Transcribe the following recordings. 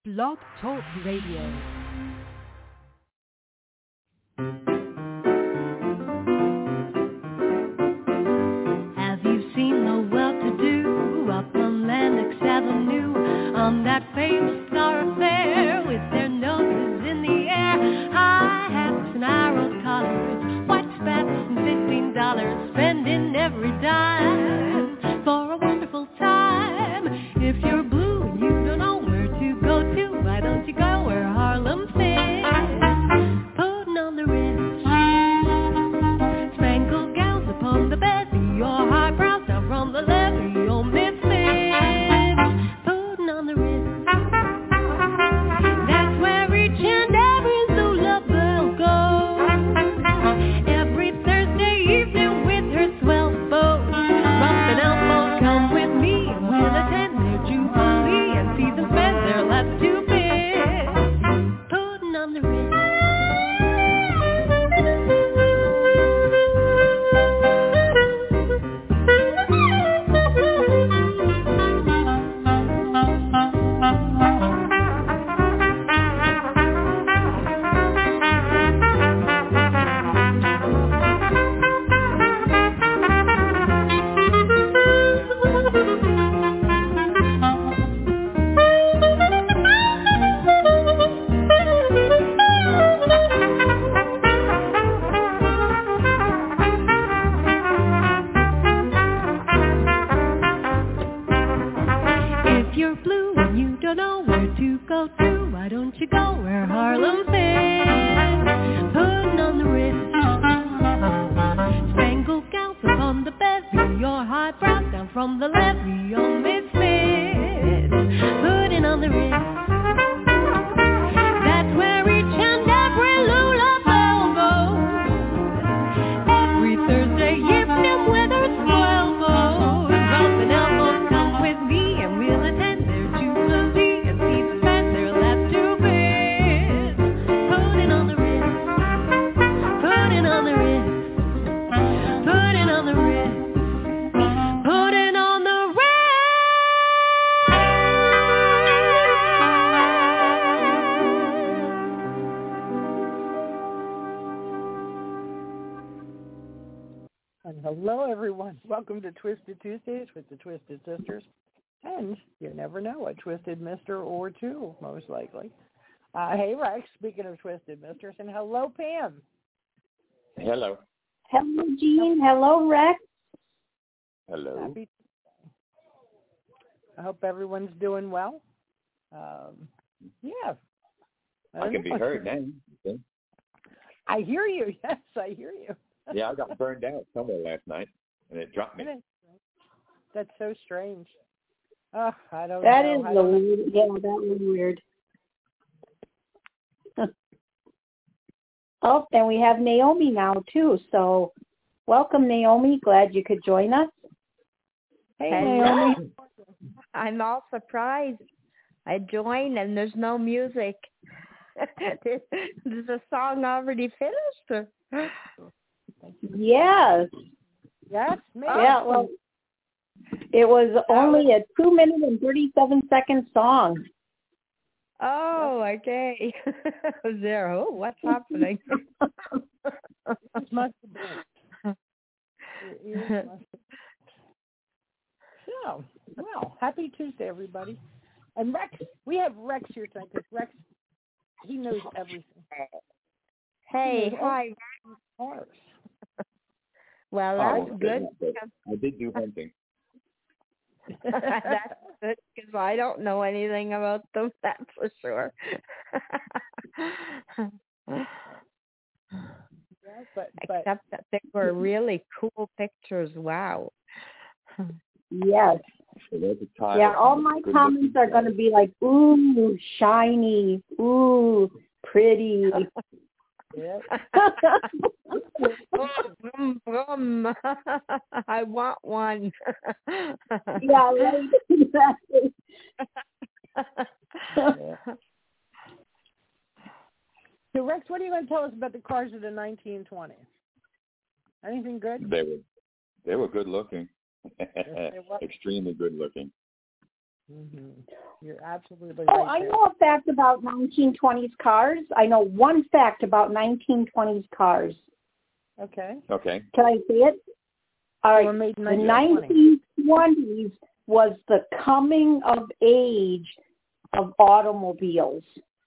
Blog Talk Radio. Have you seen the well-to-do up on Lennox Avenue on that famous thoroughfare with their noses in the air, high hats and arrow collars, white spats and $15, spending every dime for a wonderful time. If you're blue and you don't know where to go to, why don't you go where Harlem fits? Putting on the Ritz, spangled gowns upon the bevy, your high brows down from the levee, your misfits. Putting on the Ritz, that's where each and every Lula Belle goes. Every Thursday evening with her swell beau, romping elbows, come with me and we'll attend their jubilee and see them spend their last 2 bits. Putting on the Ritz. If you're blue and you don't know where to go to, why don't you go where Harlem fits? Putting on the Ritz, spangled gowns upon the bevy, your high brows down from the levee, your misfits. Putting on the Ritz, that's where each and every Lula Belle goes. Every Thursday evening with her swell beau, romping elbows, come with me and we'll attend their jubilee and see them spend their last 2 bits. Putting on the Ritz, putting on the Ritz, putting on the Ritz, putting on the And hello, everyone. Welcome to Twisted Tuesdays with the Twisted Sisters. And you never know, a Twisted Mister or two, most likely. Hey, Rex, speaking of Twisted Misters. And hello, Pam. Hello. Hello, Jean. Hello, Rex. Hello. Happy. I hope everyone's doing well. Yeah. I can be heard now. Okay. I hear you. Yes, I hear you. Yeah, I got burned out somewhere last night, and it dropped me. That's so strange. Oh, I don't That know. is a weird. Yeah, that was weird. Oh, and we have Naomi now too. So, welcome, Naomi. Glad you could join us. Hey, Hello. Naomi. I'm all surprised. I joined and there's no music. There's a song already finished. Yes. Yes, me. Yeah. Well, it was only a 2-minute and 37-second song. Oh, okay. I was there. Oh, what's happening? It must have been. It must have been. So, well, happy Tuesday, everybody. And Rex, we have Rex here tonight because Rex, he knows everything. Hey, hi. Cars. Well, that's good. I did do hunting. That's good because I don't know anything about them, that's for sure. Yeah, but Except that they were really cool pictures. Wow. Yes. So there's a tile. Yeah. All my comments are going to be like, ooh, shiny. Ooh, pretty. yeah. Vroom, vroom. I want one. Yeah, right. Exactly. So Rex, what are you going to tell us about the cars of the 1920s? Anything good? They were good looking. Yes, they were. Extremely good looking. You're absolutely Oh, right I there. know a fact about 1920s cars. I know one fact about 1920s cars. Okay. Okay. Can I say it? All They right. were made in The 1920. 1920s was the coming of age of automobiles.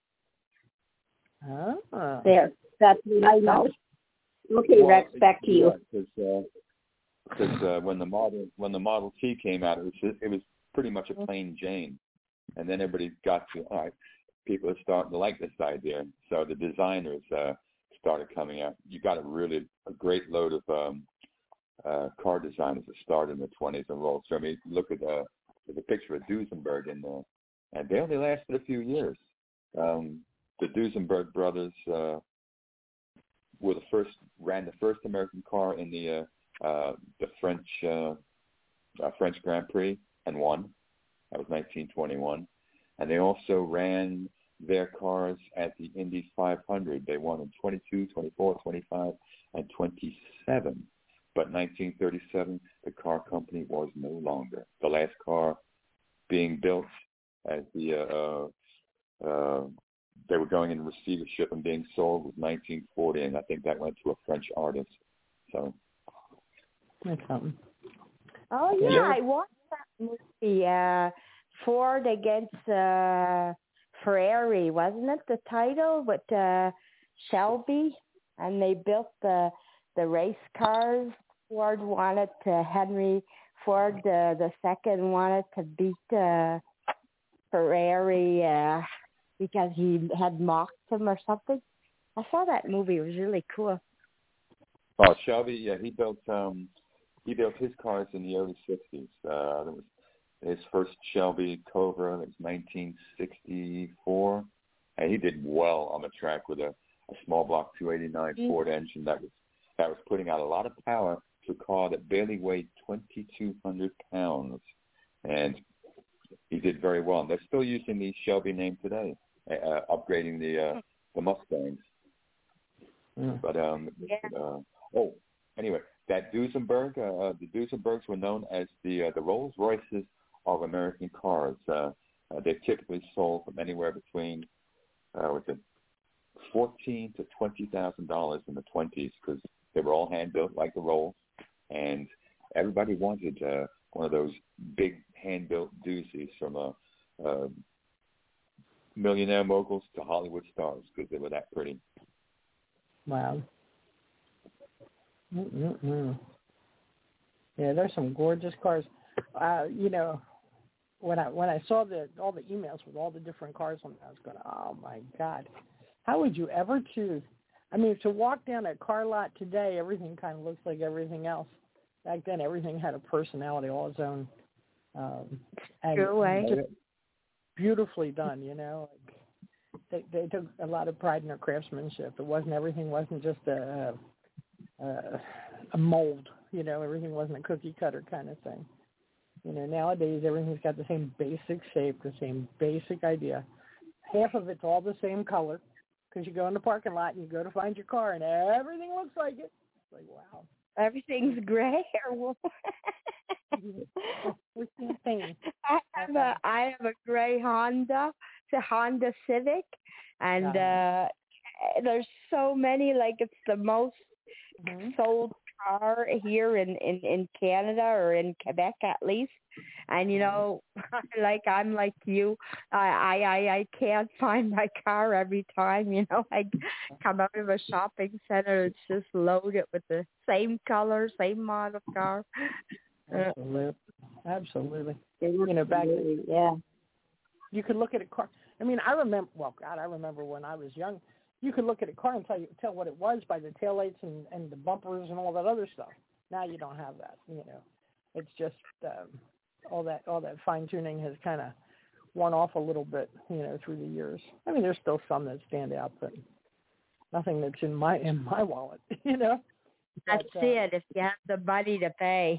Ah. There. That's what I know. Okay, Rex, back to you. Because when the Model T came out, it was pretty much a plain Jane, and then everybody got to all right. People are starting to like this idea, so the designers started coming out. You got a great load of car designers that started in the 20s and rolled. So I mean, look at the picture of Duesenberg in there, and they only lasted a few years. The Duesenberg brothers ran the first American car in the French Grand Prix and won. That was 1921. And they also ran their cars at the Indy 500. They won in 22, 24, 25, and 27. But 1937, the car company was no longer. The last car being built as they were going in receivership and being sold was 1940, and I think that went to a French artist. So that's something. Oh yeah, I watched that movie, Ford against Ferrari, wasn't it? The title with Shelby, and they built the race cars. Henry Ford the second wanted to beat Ferrari because he had mocked him or something. I saw that movie. It was really cool. Oh, Shelby, yeah, he built his cars in the early 60s. That was his first Shelby Cobra. That was 1964, and he did well on the track with a small block 289 Ford engine that was putting out a lot of power to a car that barely weighed 2,200 pounds, and he did very well. And they're still using the Shelby name today, upgrading the Mustangs. But anyway, that Duesenberg, the Duesenbergs were known as the Rolls Royces of American cars. They typically sold from anywhere between $14,000 to $20,000 in the 20s because they were all hand built like the Rolls, and everybody wanted one of those big hand built doozies from millionaire moguls to Hollywood stars because they were that pretty. Wow. Mm-mm-mm. Yeah, there's some gorgeous cars. When I saw all the emails with all the different cars on there, I was going, oh my God, how would you ever choose? I mean, to walk down a car lot today, everything kind of looks like everything else. Back then, everything had a personality, all its own. And just beautifully done, They took a lot of pride in their craftsmanship. Everything wasn't just a mold, everything wasn't a cookie cutter kind of thing. Nowadays everything's got the same basic shape, the same basic idea. Half of it's all the same color because you go in the parking lot and you go to find your car and everything looks like it. It's like, wow. Everything's gray or what? We can't think. I have a gray Honda. It's a Honda Civic, and there's so many. Like it's the most sold car here in Canada or in Quebec at least. And I'm like you. I can't find my car every time. I come out of a shopping center. It's just loaded with the same color, same model car. Absolutely. Back then, you could look at a car. I mean, I remember when I was young, you could look at a car and tell what it was by the taillights and the bumpers and all that other stuff. Now you don't have that. It's just all that fine tuning has kind of worn off a little bit, through the years. I mean, there's still some that stand out, but nothing that's in my wallet, That's it, if you have the money to pay.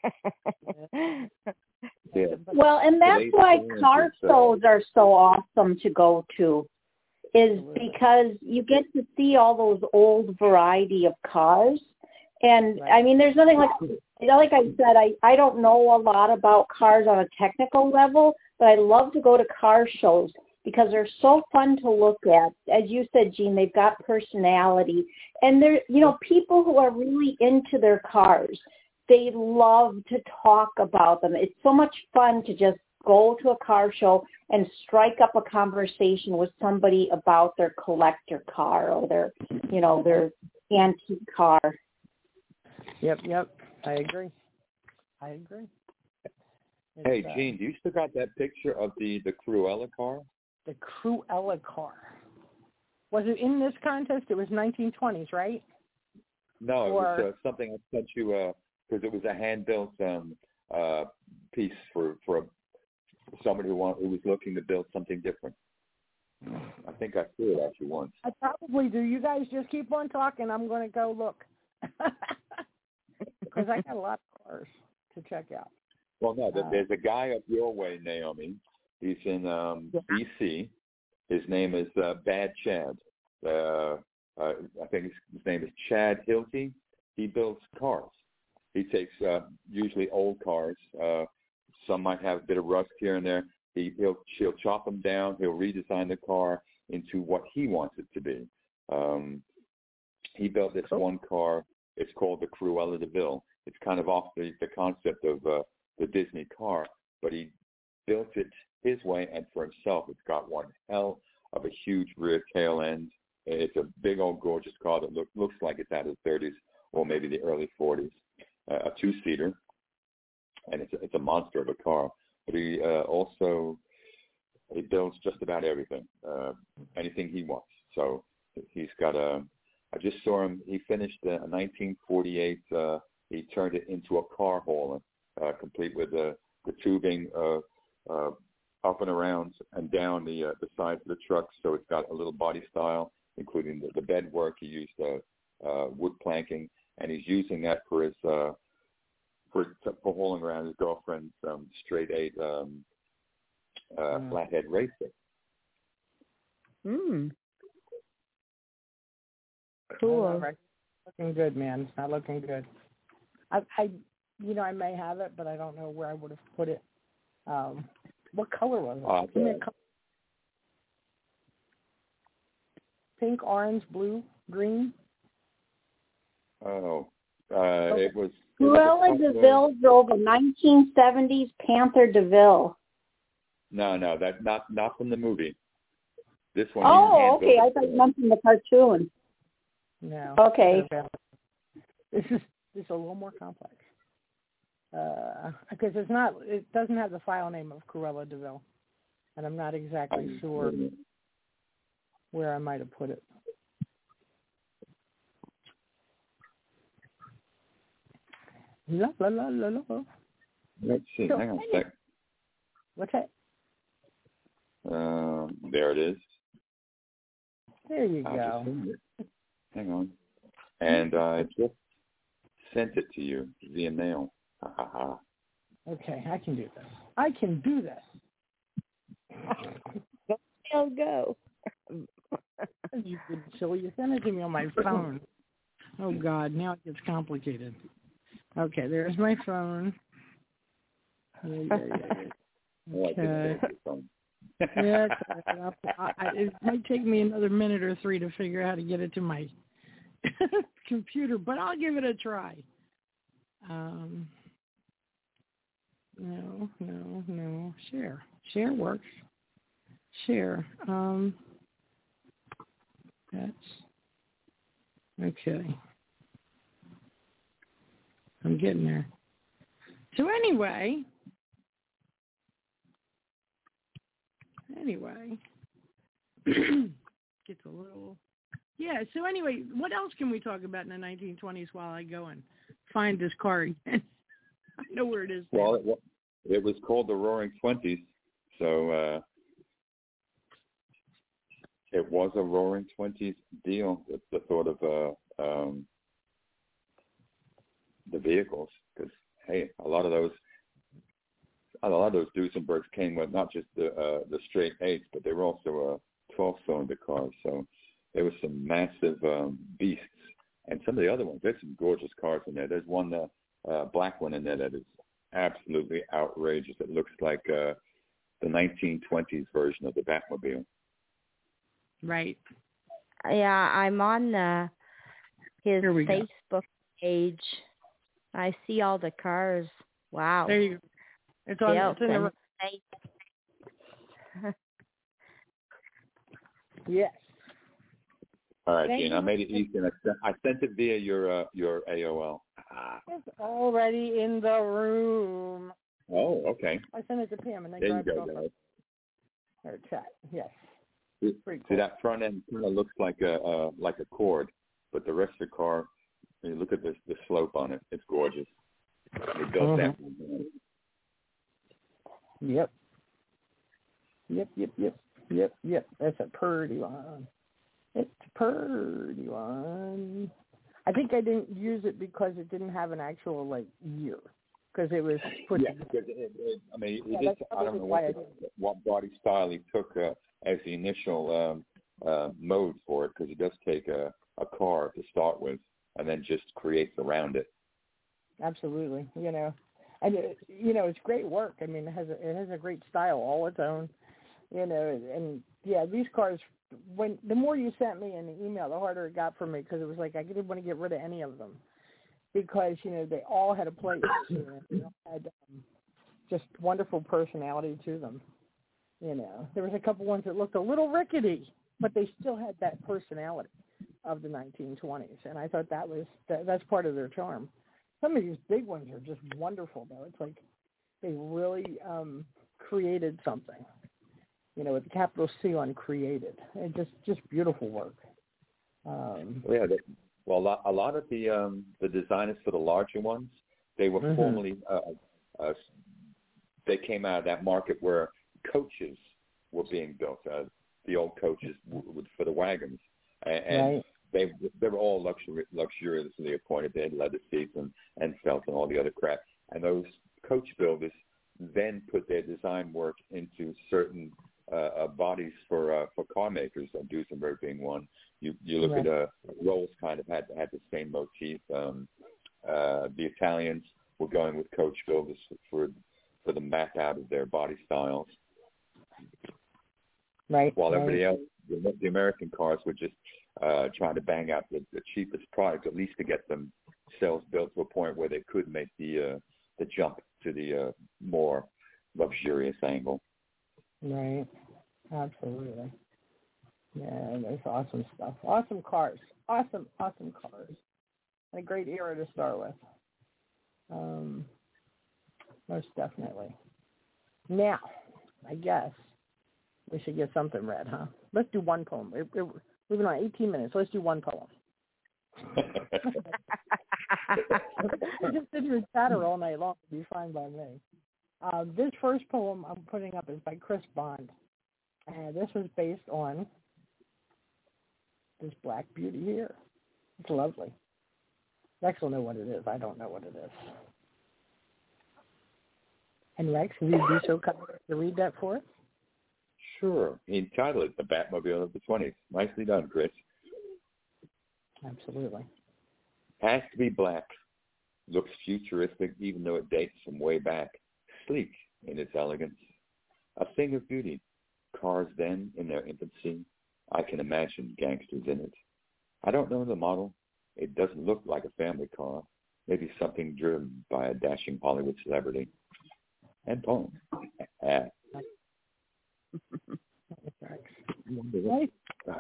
Well, and that's why car shows are so awesome to go to, is because you get to see all those old variety of cars, And I mean, there's nothing like I said, I don't know a lot about cars on a technical level, but I love to go to car shows because they're so fun to look at. As you said, Jean, they've got personality. And they're, people who are really into their cars, they love to talk about them. It's so much fun to just go to a car show and strike up a conversation with somebody about their collector car or their antique car. Yep. I agree. Hey, Jean, do you still got that picture of the Cruella car? The Cruella car. Was it in this contest? It was 1920s, right? No, it was something I sent you because it was a hand-built piece for somebody who was looking to build something different. I think I threw it at you once. I probably do. You guys just keep on talking. I'm going to go look. Because I got a lot of cars to check out. Well, no, there's a guy up your way, Naomi. He's in B.C. His name is Bad Chad. I think his name is Chad Hilty. He builds cars. He takes usually old cars. Some might have a bit of rust here and there. He'll chop them down. He'll redesign the car into what he wants it to be. He built this one car. It's called the Cruella de Vil. It's kind of off the concept of the Disney car, but he built it his way and for himself. It's got one hell of a huge rear tail end. It's a big old gorgeous car that looks like it's out of the 30s or maybe the early 40s. A two-seater, and it's a monster of a car. But he builds just about everything, anything he wants. So he's got I just saw him. He finished a 1948. He turned it into a car hauler, complete with the tubing up and around and down the sides of the truck. So it's got a little body style, including the bed work. He used wood planking, and he's using that for his for hauling around his girlfriend's straight 8 flathead racer. Cool. Looking good, man. It's not looking good. I may have it, but I don't know where I would have put it. What color was it? Give me a color. Pink, orange, blue, green. It was. Cruella de Vil drove a 1970s Panther de Vil. No, that's not from the movie. This one. Oh, okay. I thought you meant from the cartoon. No. Okay. This is a little more complex. Because it doesn't have the file name of Cruella de Vil, and I'm not exactly sure where I might have put it. La la la la la. Let's see. Hang on a sec. What's that? There it is. There you go. Hang on. And I just sent it to you via mail. Okay, I can do this. I'll go. You could silly. You sent it to me on my phone. Oh, God, now it gets complicated. Okay, there's my phone. Okay. Yeah, it might take me another minute or 3 to figure out how to get it to my computer, but I'll give it a try. No. Share works. Share. That's okay. I'm getting there. So anyway, gets a little. Yeah. So anyway, what else can we talk about in the 1920s while I go and find this car again? I know where it is. Well, it was called the Roaring Twenties, so it was a Roaring Twenties deal. It's the thought of the vehicles, because hey, a lot of those Duesenbergs came with not just the straight 8s, but they were also 12-cylinder cars. So there was some massive beasts, And some of the other ones, there's some gorgeous cars in there. There's one black one in there that is absolutely outrageous. It looks like the 1920s version of the Batmobile. Right. Yeah, I'm on his Here we go. Facebook page. I see all the cars. Wow. There you go. It's on. Built It's in the, and yes. All right, Thank Gene. you. I made it easy, and I sent it via your AOL. It's already in the room. Oh, okay. I sent it to Pam, and they There you grabbed it go, off guys. her chat. Yes. See, Pretty cool. see, that front end kind of looks like a cord, but the rest of the car, when you look at the slope on it, it's gorgeous. They built that. Yep. Yep. That's a pretty one. It's a pretty one. I think I didn't use it because it didn't have an actual year, because it was put. Yeah, because I mean, Yeah, it is. that's I don't know probably what body style he took as the initial mode for it, because it does take a car to start with, and then just creates around it. Absolutely, and it's great work. I mean, it has a great style all its own, and yeah, these cars. When the more you sent me in the email, the harder it got for me, because it was like I didn't want to get rid of any of them, because they all had a place. They all had just wonderful personality to them. There was a couple ones that looked a little rickety, but they still had that personality of the 1920s, and I thought that's part of their charm. Some of these big ones are just wonderful, though. It's like they really created something, with the capital C on created. And just beautiful work. Yeah, a lot of the designers for the larger ones, they were formerly they came out of that market where coaches were being built, the old coaches for the wagons, and right. they were all luxuriously appointed. They had leather seats and felt and all the other crap. And those coach builders then put their design work into certain bodies for car makers. Duesenberg being one. You look right. at Rolls kind of had the same motif. The Italians were going with coach builders for the map out of their body styles. Right. While everybody else, the American cars were just trying to bang out the cheapest product, at least to get themselves built to a point where they could make the jump to the more luxurious angle. Right. Absolutely. Yeah, that's awesome stuff. Awesome cars. Awesome cars. And a great era to start with. Most definitely. Now, I guess we should get something read, huh? Let's do one poem. We've been on 18 minutes. Let's do one poem. I just sit here and chatter all night long. It'll be fine by me. This first poem I'm putting up is by Chris Bond. And this was based on this black beauty here. It's lovely. Rex will know what it is. I don't know what it is. And Rex, will you be so kind to read that for us? Sure. He entitled it The Batmobile of the 20s. Nicely done, Chris. Absolutely. Has to be black. Looks futuristic even though it dates from way back. Sleek in its elegance. A thing of beauty. Cars then in their infancy. I can imagine gangsters in it. I don't know the model. It doesn't look like a family car. Maybe something driven by a dashing Hollywood celebrity. And poem. Right.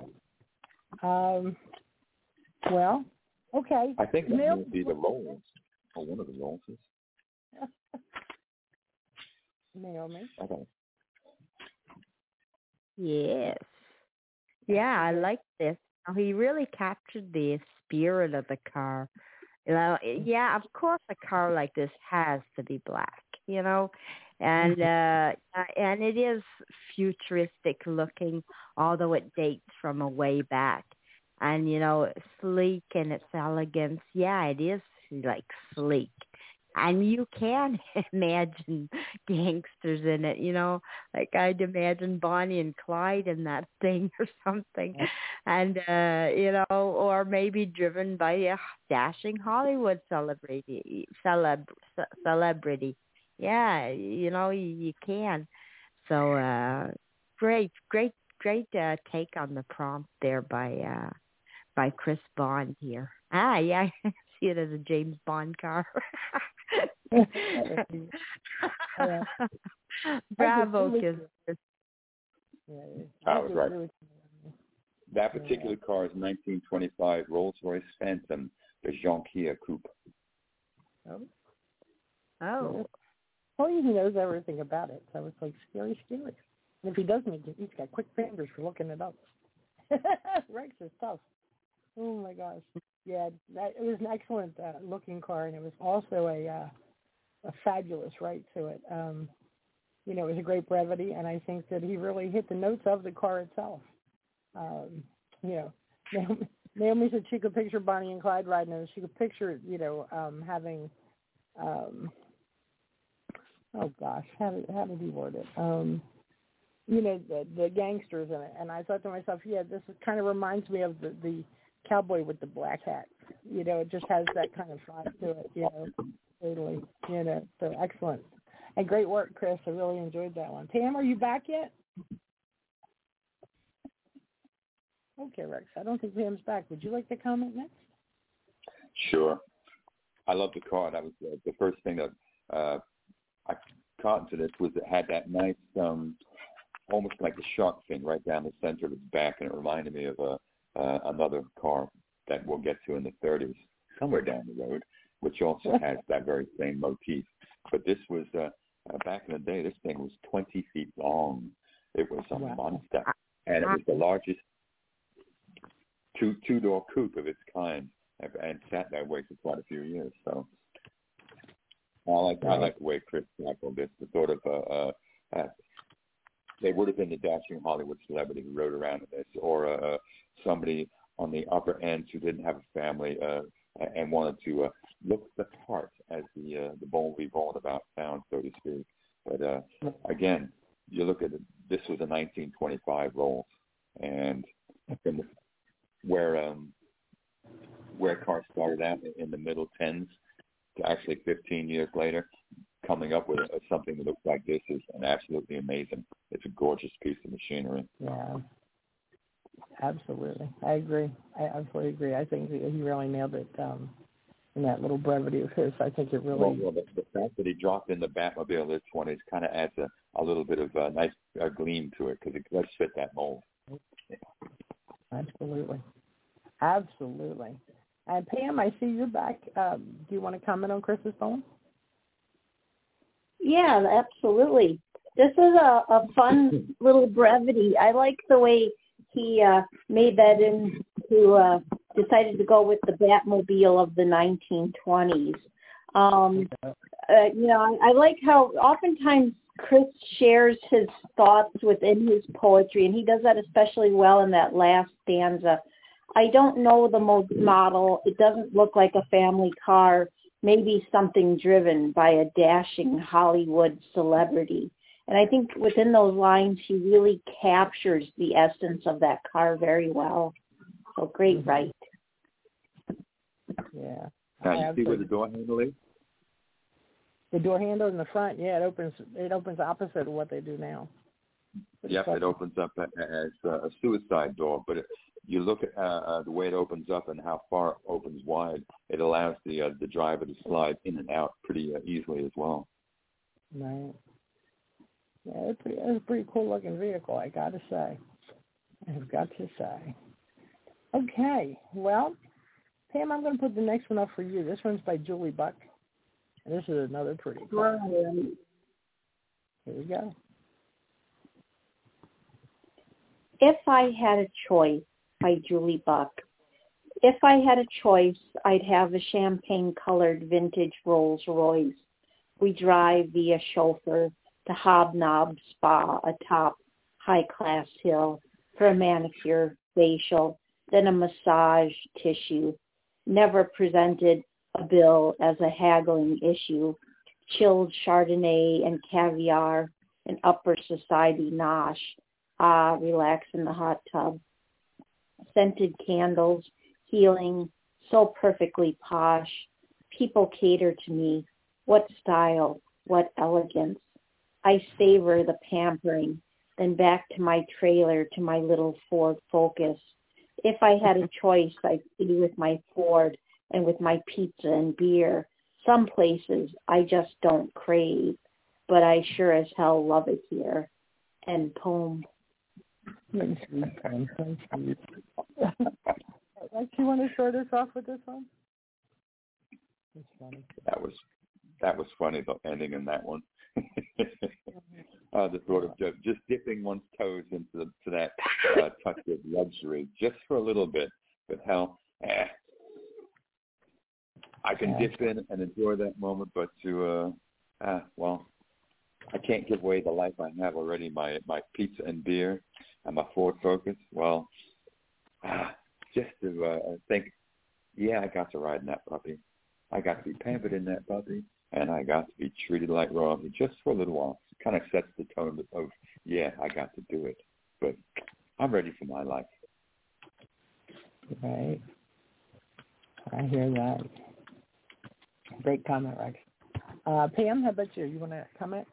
Well, okay. I think that would be the Rolls, or one of the Rolls. Naomi. Okay. Yes. Yeah, I like this. He really captured the spirit of the car. Yeah, of course a car like this has to be black, and it is futuristic looking, although it dates from a way back. And, sleek in its elegance. Yeah, it is like sleek. And you can imagine gangsters in it, like I'd imagine Bonnie and Clyde in that thing or something. And, or maybe driven by a dashing Hollywood celebrity. Yeah, you can. So, great take on the prompt there by Chris Bond here. Yeah, I see it as a James Bond car. Bravo, Kiss. I was right. That particular car is 1925 Rolls-Royce Phantom, the Jonquière Coupe. Oh. Well, he knows everything about it, so it's like scary. And if he doesn't, he's got quick fingers for looking it up. Rex is tough. Oh my gosh. Yeah, it was an excellent looking car, and it was also a fabulous right to it. It was a great brevity, and I think that he really hit the notes of the car itself. Naomi said she could picture Bonnie and Clyde riding it. She could picture, having, oh gosh, how did he word it? The gangsters in it. And I thought to myself, this kind of reminds me of the cowboy with the black hat. It just has that kind of vibe to it, totally, so excellent. And great work, Chris. I really enjoyed that one. Pam, are you back yet? Okay, Rex. I don't think Pam's back. Would you like to comment next? Sure. I love the car. That was the first thing that I caught into this was it had that nice, almost like a shark fin right down the center of its back, and it reminded me of another car that we'll get to in the 30s, somewhere down the road, which also has that very same motif. But this was, back in the day, this thing was 20 feet long. It was a monster. And it was the largest two-door coupe of its kind, and sat that way for quite a few years. So I like the way Chris tackled this, the sort of, they would have been the dashing Hollywood celebrity who rode around in this, or somebody on the upper end who didn't have a family and wanted to look the part, as the bold we bawled about sound, so to speak. But again, you look at it, this was a 1925 Rolls, and from where cars started out in the middle tens to actually 15 years later, coming up with something that looks like this is absolutely amazing. It's a gorgeous piece of machinery. Yeah, absolutely. I agree. I absolutely agree. I think he really nailed it in that little brevity of his. I think it really... Well, the fact that he dropped in the Batmobile this one is kind of adds a little bit of a nice gleam to it, because it does fit that mold. Absolutely. Absolutely. And Pam, I see you're back. Do you want to comment on Chris's poem? Yeah, absolutely. This is a fun little brevity. I like the way he made that into, decided to go with the Batmobile of the 1920s. I like how oftentimes Chris shares his thoughts within his poetry, and he does that especially well in that last stanza. I don't know the model. It doesn't look like a family car, maybe something driven by a dashing Hollywood celebrity. And I think within those lines, he really captures the essence of that car very well. So great write. Yeah. Now, you see where the door handle is? The door handle in the front, yeah, it opens opposite of what they do now. Yep, it opens up as a suicide door, but you look at the way it opens up and how far it opens wide, it allows the driver to slide in and out pretty easily as well. Right. Yeah, it's a pretty cool looking vehicle, I got to say. I've got to say. Okay, well, Pam, I'm going to put the next one up for you. This one's by Julie Buck. And this is another pretty cool. Here we go. If I Had a Choice by Julie Buck. If I had a choice, I'd have a champagne-colored vintage Rolls Royce. We drive via chauffeur to Hobnob Spa atop high-class hill for a manicure, facial, then a massage tissue. Never presented a bill as a haggling issue. Chilled Chardonnay and caviar and upper society nosh. Relax in the hot tub. Scented candles, healing, so perfectly posh. People cater to me. What style, what elegance. I savor the pampering, then back to my trailer, to my little Ford Focus. If I had a choice, I'd be with my Ford and with my pizza and beer. Some places I just don't crave, but I sure as hell love it here. End poem. Thank you. Like, you want to start us off with this one? That's funny. That was funny, the ending in that one. The thought of just dipping one's toes into that touch of luxury just for a little bit, but hell, I can dip in and enjoy that moment, but well, I can't give away the life I have already. My pizza and beer and my Ford Focus. Well, just to think, yeah, I got to ride in that puppy. I got to be pampered in that puppy, and I got to be treated like royalty just for a little while. It kind of sets the tone of, yeah, I got to do it. But I'm ready for my life. Right. I hear that. Great comment, Rex. Pam, how about you? You want to comment?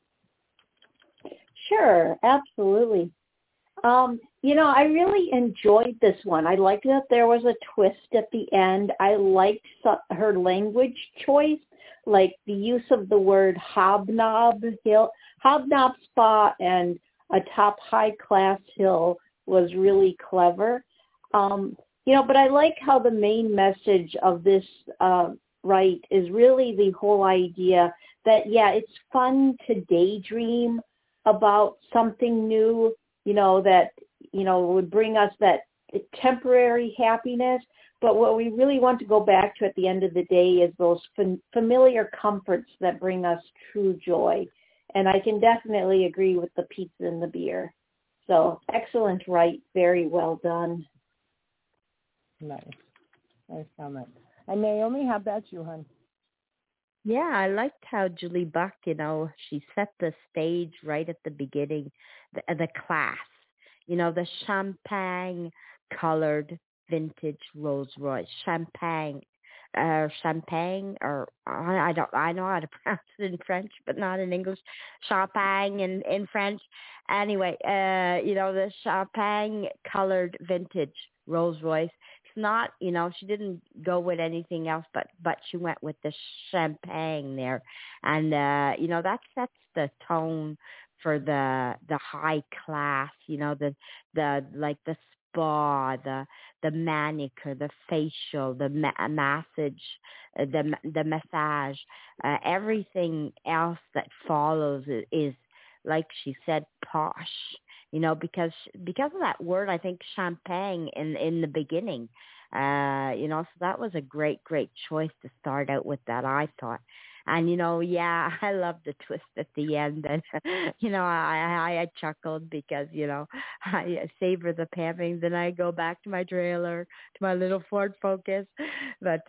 Sure, absolutely. I really enjoyed this one. I liked that there was a twist at the end. I liked her language choice, like the use of the word hobnob spa and a top high class hill was really clever. But I like how the main message of this is really the whole idea that, it's fun to daydream about something new, that, would bring us that temporary happiness. But what we really want to go back to at the end of the day is those familiar comforts that bring us true joy. And I can definitely agree with the pizza and the beer. So excellent, very well done. Nice comment. And Naomi, how about you, hon? Yeah, I liked how Julie Buck, she set the stage right at the beginning, the class, the champagne-colored vintage Rolls Royce, champagne, or I know how to pronounce it in French, but not in English, champagne in French. Anyway, the champagne-colored vintage Rolls Royce. It's not, she didn't go with anything else, but she went with the champagne there. And, that sets the tone for the high class, the spa, the manicure, the facial, the massage, the massage, everything else that follows is, like she said, posh. Because of that word, I think champagne in the beginning, so that was a great choice to start out with that, I thought. And, I love the twist at the end. And, I chuckled because, I savor the pampering. Then I go back to my trailer, to my little Ford Focus. But,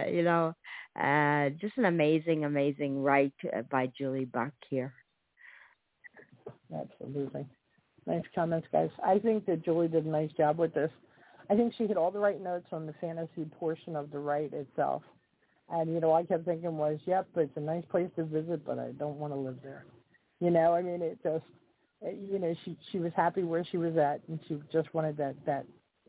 just an amazing write by Julie Buck here. Absolutely. Nice comments, guys. I think that Julie did a nice job with this. I think she hit all the right notes on the fantasy portion of the write itself. And, I kept thinking it's a nice place to visit, but I don't want to live there. It just, she was happy where she was at, and she just wanted that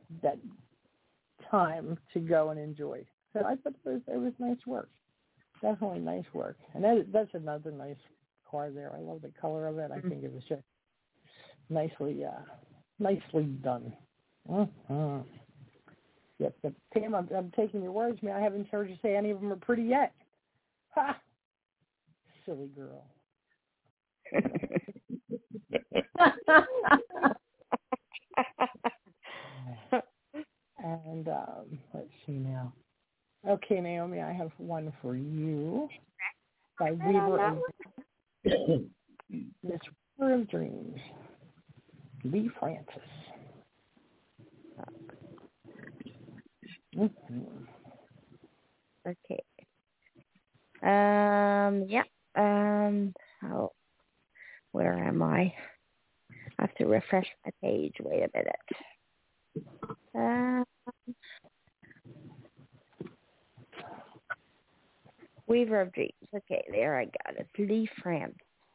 time to go and enjoy. So I thought it was nice work. Definitely nice work. And that's another nice car there. I love the color of it. I think it was just nicely done. Mm-hmm. Yep, but Pam, I'm taking your words, man. I haven't heard you say any of them are pretty yet. Ha! Silly girl. And let's see now. Okay, Naomi, I have one for you by Weaver of Miss Weaver of Dreams, Lee Francis. Okay. Yeah. Oh, where am I? I have to refresh my page. Wait a minute. Weaver of Dreams. Okay, there I got it. Lee Francis.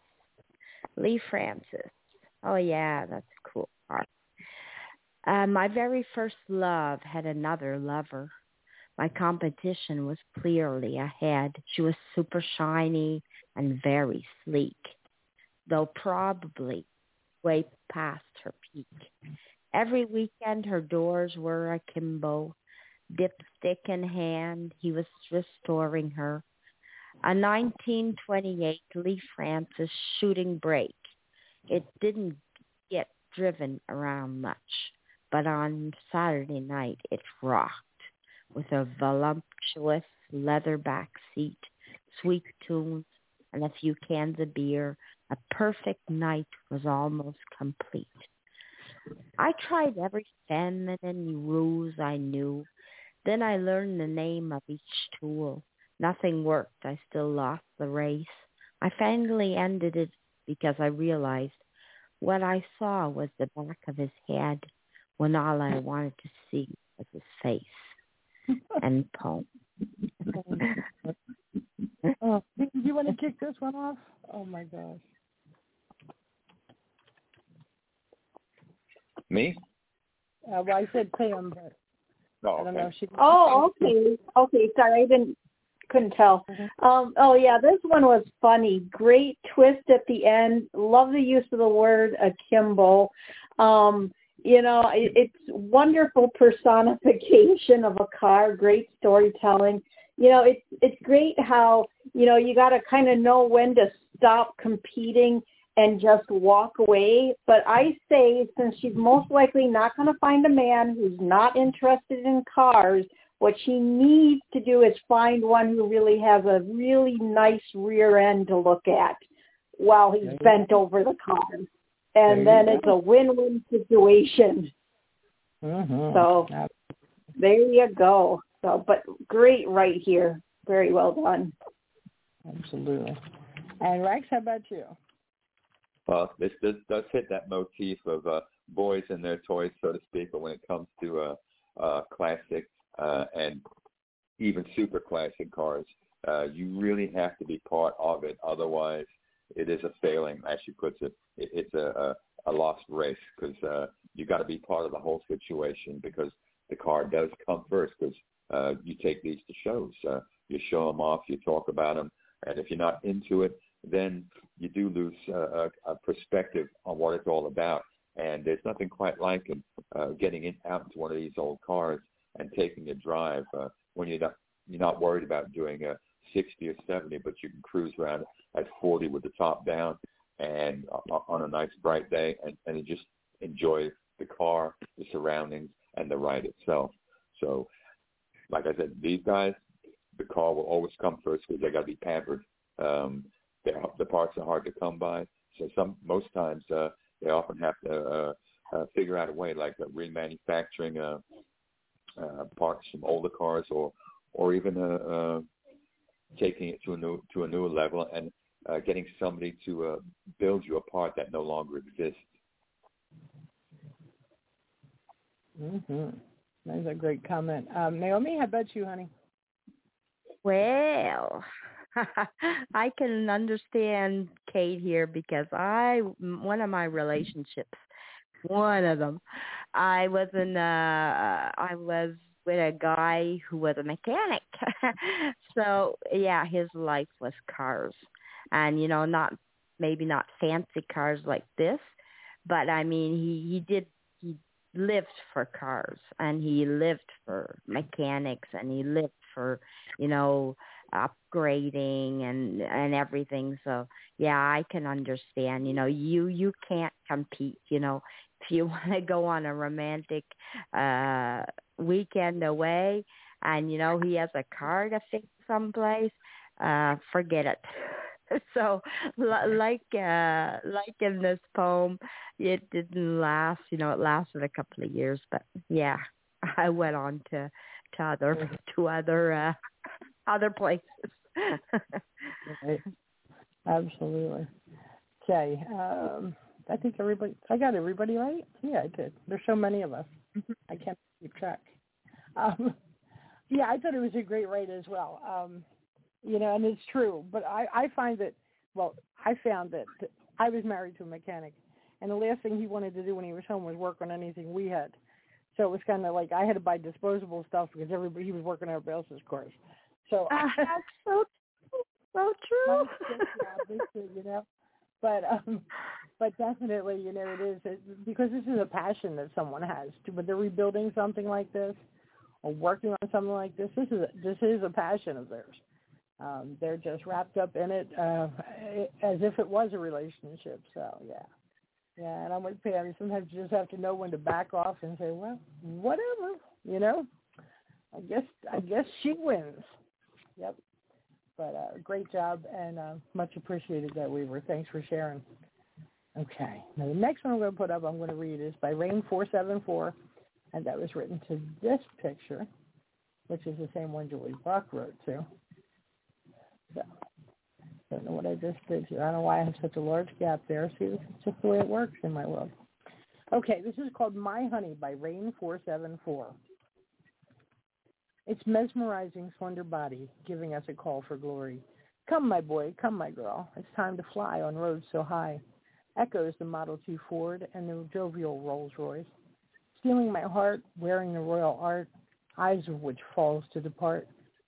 Oh, yeah, that's a cool art. My very first love had another lover. My competition was clearly ahead. She was super shiny and very sleek, though probably way past her peak. Every weekend her doors were akimbo. Dipstick in hand, he was restoring her. A 1928 Lee Francis shooting brake. It didn't get driven around much, but on Saturday night it rocked with a voluptuous leatherback seat, sweet tunes, and a few cans of beer. A perfect night was almost complete. I tried every feminine ruse I knew. Then I learned the name of each tool. Nothing worked. I still lost the race. I finally ended it because I realized what I saw was the back of his head when all I wanted to see was his face. And poem. Oh, do you want to kick this one off? Oh, my gosh. Me? Well, I said Pam, but Oh, I don't know if she... Oh, okay. Okay, sorry, couldn't tell. Oh, yeah, this one was funny. Great twist at the end. Love the use of the word akimbo. It's wonderful personification of a car. Great storytelling. It's great how, you got to kind of know when to stop competing and just walk away. But I say, since she's most likely not going to find a man who's not interested in cars, what she needs to do is find one who really has a really nice rear end to look at while he's bent over the car. And then it's a win-win situation. Mm-hmm. So there you go. So, but great right here. Very well done. Absolutely. And Rex, how about you? Well, this does hit that motif of boys and their toys, so to speak. But when it comes to classic and even super classic cars, you really have to be part of it. Otherwise, it is a failing, as she puts it. It's a lost race because you got to be part of the whole situation because the car does come first because you take these to shows. You show them off, you talk about them, and if you're not into it, then you do lose a perspective on what it's all about. And there's nothing quite like getting out into one of these old cars and taking a drive when you're not worried about doing a 60 or 70, but you can cruise around at 40 with the top down and on a nice bright day and you just enjoy the car, the surroundings, and the ride itself. So, like I said, these guys, the car will always come first because they got to be pampered. The parts are hard to come by, so most times they often have to figure out a way, like remanufacturing parts from older cars, or even taking it to a newer level and getting somebody to build you a part that no longer exists. Mm-hmm. That's a great comment. Naomi, how about you, honey? Well, I can understand Kate here because one of my relationships, one of them, I was with a guy who was a mechanic. So yeah, his life was cars, and maybe not fancy cars like this, but I mean he lived for cars, and he lived for mechanics, and he lived for upgrading and everything. So yeah, I can understand. You can't compete. If you want to go on a romantic weekend away, and he has a car to fix someplace, forget it. So like in this poem, it didn't last. It lasted a couple of years, but yeah, I went on to other places. Right. Absolutely. Okay. I think I got everybody right? Yeah, I did. There's so many of us. I can't keep track. Yeah, I thought it was a great write as well. And it's true. But I found that I was married to a mechanic, and the last thing he wanted to do when he was home was work on anything we had. So it was kind of like I had to buy disposable stuff because he was working on everybody else's cars. So that's so true. But definitely, it is because this is a passion that someone has. When they're rebuilding something like this or working on something like this, this is a passion of theirs. They're just wrapped up in it as if it was a relationship. So yeah, and I'm with Pam. Sometimes you just have to know when to back off and say, well, whatever, I guess she wins. Yep. But great job and much appreciated that, Weaver. Thanks for sharing. Okay. Now the next one I'm going to put up, I'm going to read is by Rain474, and that was written to this picture, which is the same one Julie Buck wrote to. So, don't know what I just did here. I don't know why I have such a large gap there. See, this is just the way it works in my world. Okay, this is called My Honey by Rain474. Its mesmerizing, slender body giving us a call for glory. Come, my boy, come, my girl. It's time to fly on roads so high. Echoes the Model T Ford and the jovial Rolls Royce. Stealing my heart, wearing the royal art, eyes of which fails to depart.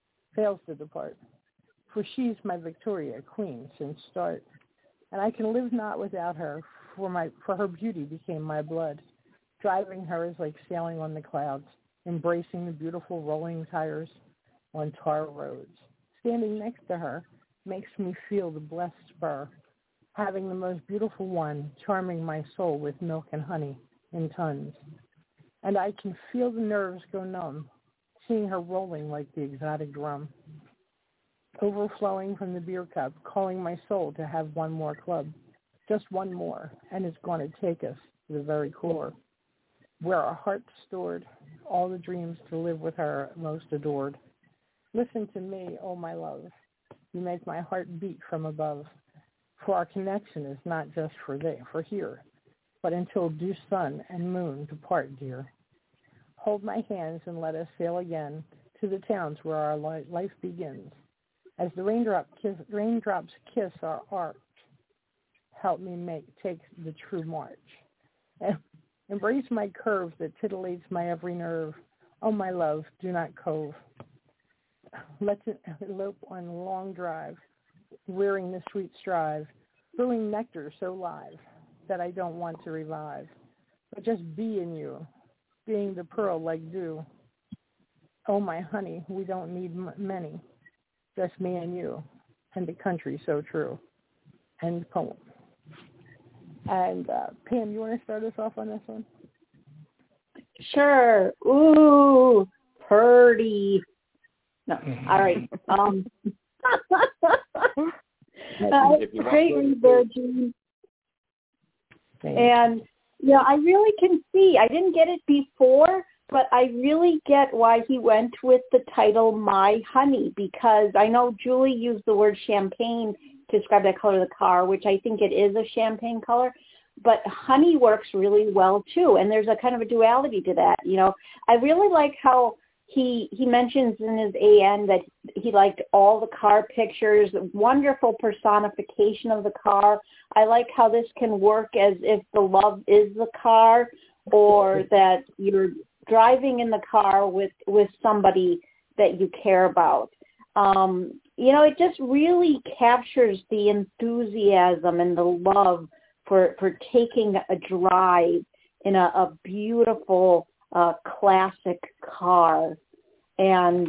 For she's my Victoria, queen since start. And I can live not without her, for her beauty became my blood. Driving her is like sailing on the clouds, embracing the beautiful rolling tires on tar roads. Standing next to her makes me feel the blessed spur, having the most beautiful one, charming my soul with milk and honey in tons. And I can feel the nerves go numb, seeing her rolling like the exotic drum, overflowing from the beer cup, calling my soul to have one more club, just one more, and it's going to take us to the very core, where our hearts stored, all the dreams to live with her most adored. Listen to me, oh my love, you make my heart beat from above, for our connection is not just for here, but until dew sun and moon depart, dear. Hold my hands and let us sail again to the towns where our life begins. As the raindrops kiss our arch, help me take the true march. Embrace my curve that titillates my every nerve. Oh, my love, do not cove. Let's elope on a long drive, wearing the sweet strive, brewing nectar so live that I don't want to revive, but just be in you, being the pearl like dew. Oh, my honey, we don't need many, just me and you, and the country so true. End poem. And Pam, you want to start us off on this one? Sure. Ooh, purdy. No, all right. Great read there, Jean. And I really can see. I didn't get it before, but I really get why he went with the title My Honey, because I know Julie used the word champagne to describe that color of the car, which I think it is a champagne color, but honey works really well too. And there's a kind of a duality to that. I really like how he mentions in his AN that he liked all the car pictures, wonderful personification of the car. I like how this can work as if the love is the car, or that you're driving in the car with somebody that you care about. It just really captures the enthusiasm and the love for taking a drive in a beautiful classic car. And,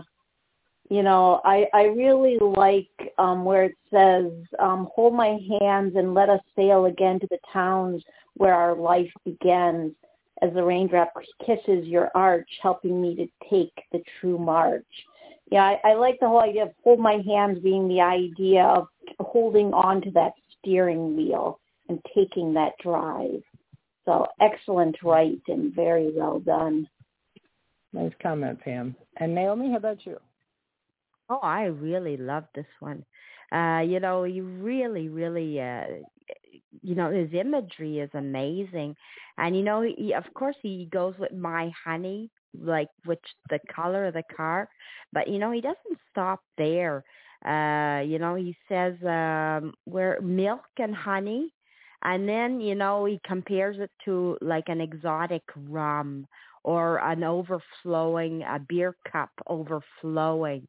I really like where it says, hold my hands and let us sail again to the towns where our life begins, as the raindrop kisses your arch, helping me to take the true march. Yeah, I like the whole idea of hold my hands being the idea of holding on to that steering wheel and taking that drive. So excellent write and very well done. Nice comment, Pam. And Naomi, how about you? Oh, I really love this one. He really, really, his imagery is amazing. And, of course, he goes with My Honey, like, which the color of the car. But, he doesn't stop there. He says, where milk and honey. And then, he compares it to like an exotic rum or an overflowing, a beer cup overflowing.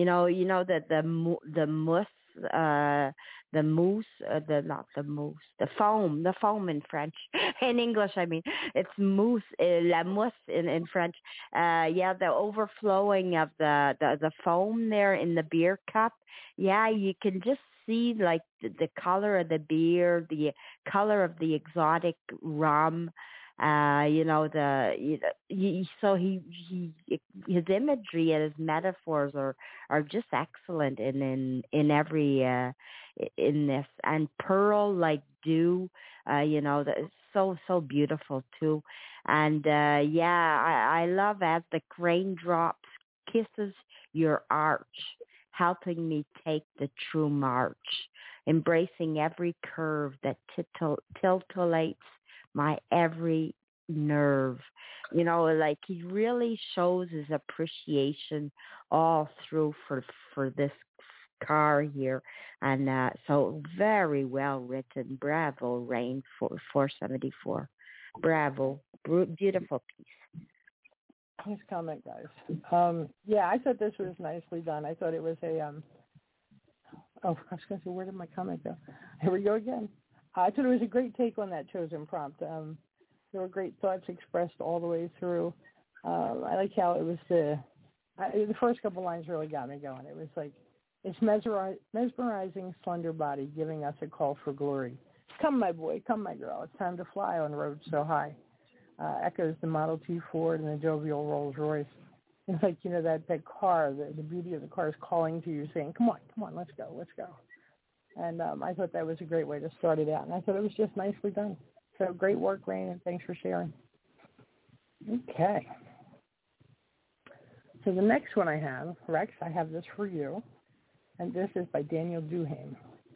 The mousse, the foam in French. In English, I mean, it's mousse, la mousse in French. The overflowing of the foam there in the beer cup. Yeah, you can just see like the color of the beer, the color of the exotic rum. So his imagery and his metaphors are just excellent in every in this. And pearl like dew, that is so beautiful too. And I love as the raindrops kisses your arch, helping me take the true march, embracing every curve that titillates my every nerve. Like he really shows his appreciation all through for this car here. And so very well written. Bravo, Rain 474. Bravo. Beautiful piece. Nice comment, guys. I thought this was nicely done. I thought it was a I was going to say, where did my comment go? Here we go again. I thought it was a great take on that chosen prompt. There were great thoughts expressed all the way through. I like how it was the first couple lines really got me going. It was like, it's mesmerizing slender body giving us a call for glory. Come, my boy, come, my girl. It's time to fly on roads so high. Echoes the Model T Ford and the jovial Rolls Royce. It's like, that car, the beauty of the car is calling to you saying, come on, let's go. And I thought that was a great way to start it out. And I thought it was just nicely done. So great work, Rain, and thanks for sharing. Okay. So the next one I have, Rex, I have this for you. And this is by Daniel Duhame.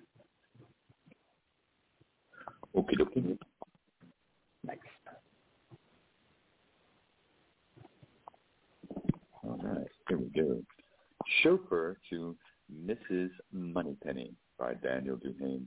Okie dokie. Next. All right, here we go. Chauffeur to Mrs. Moneypenny by Daniel Duhame.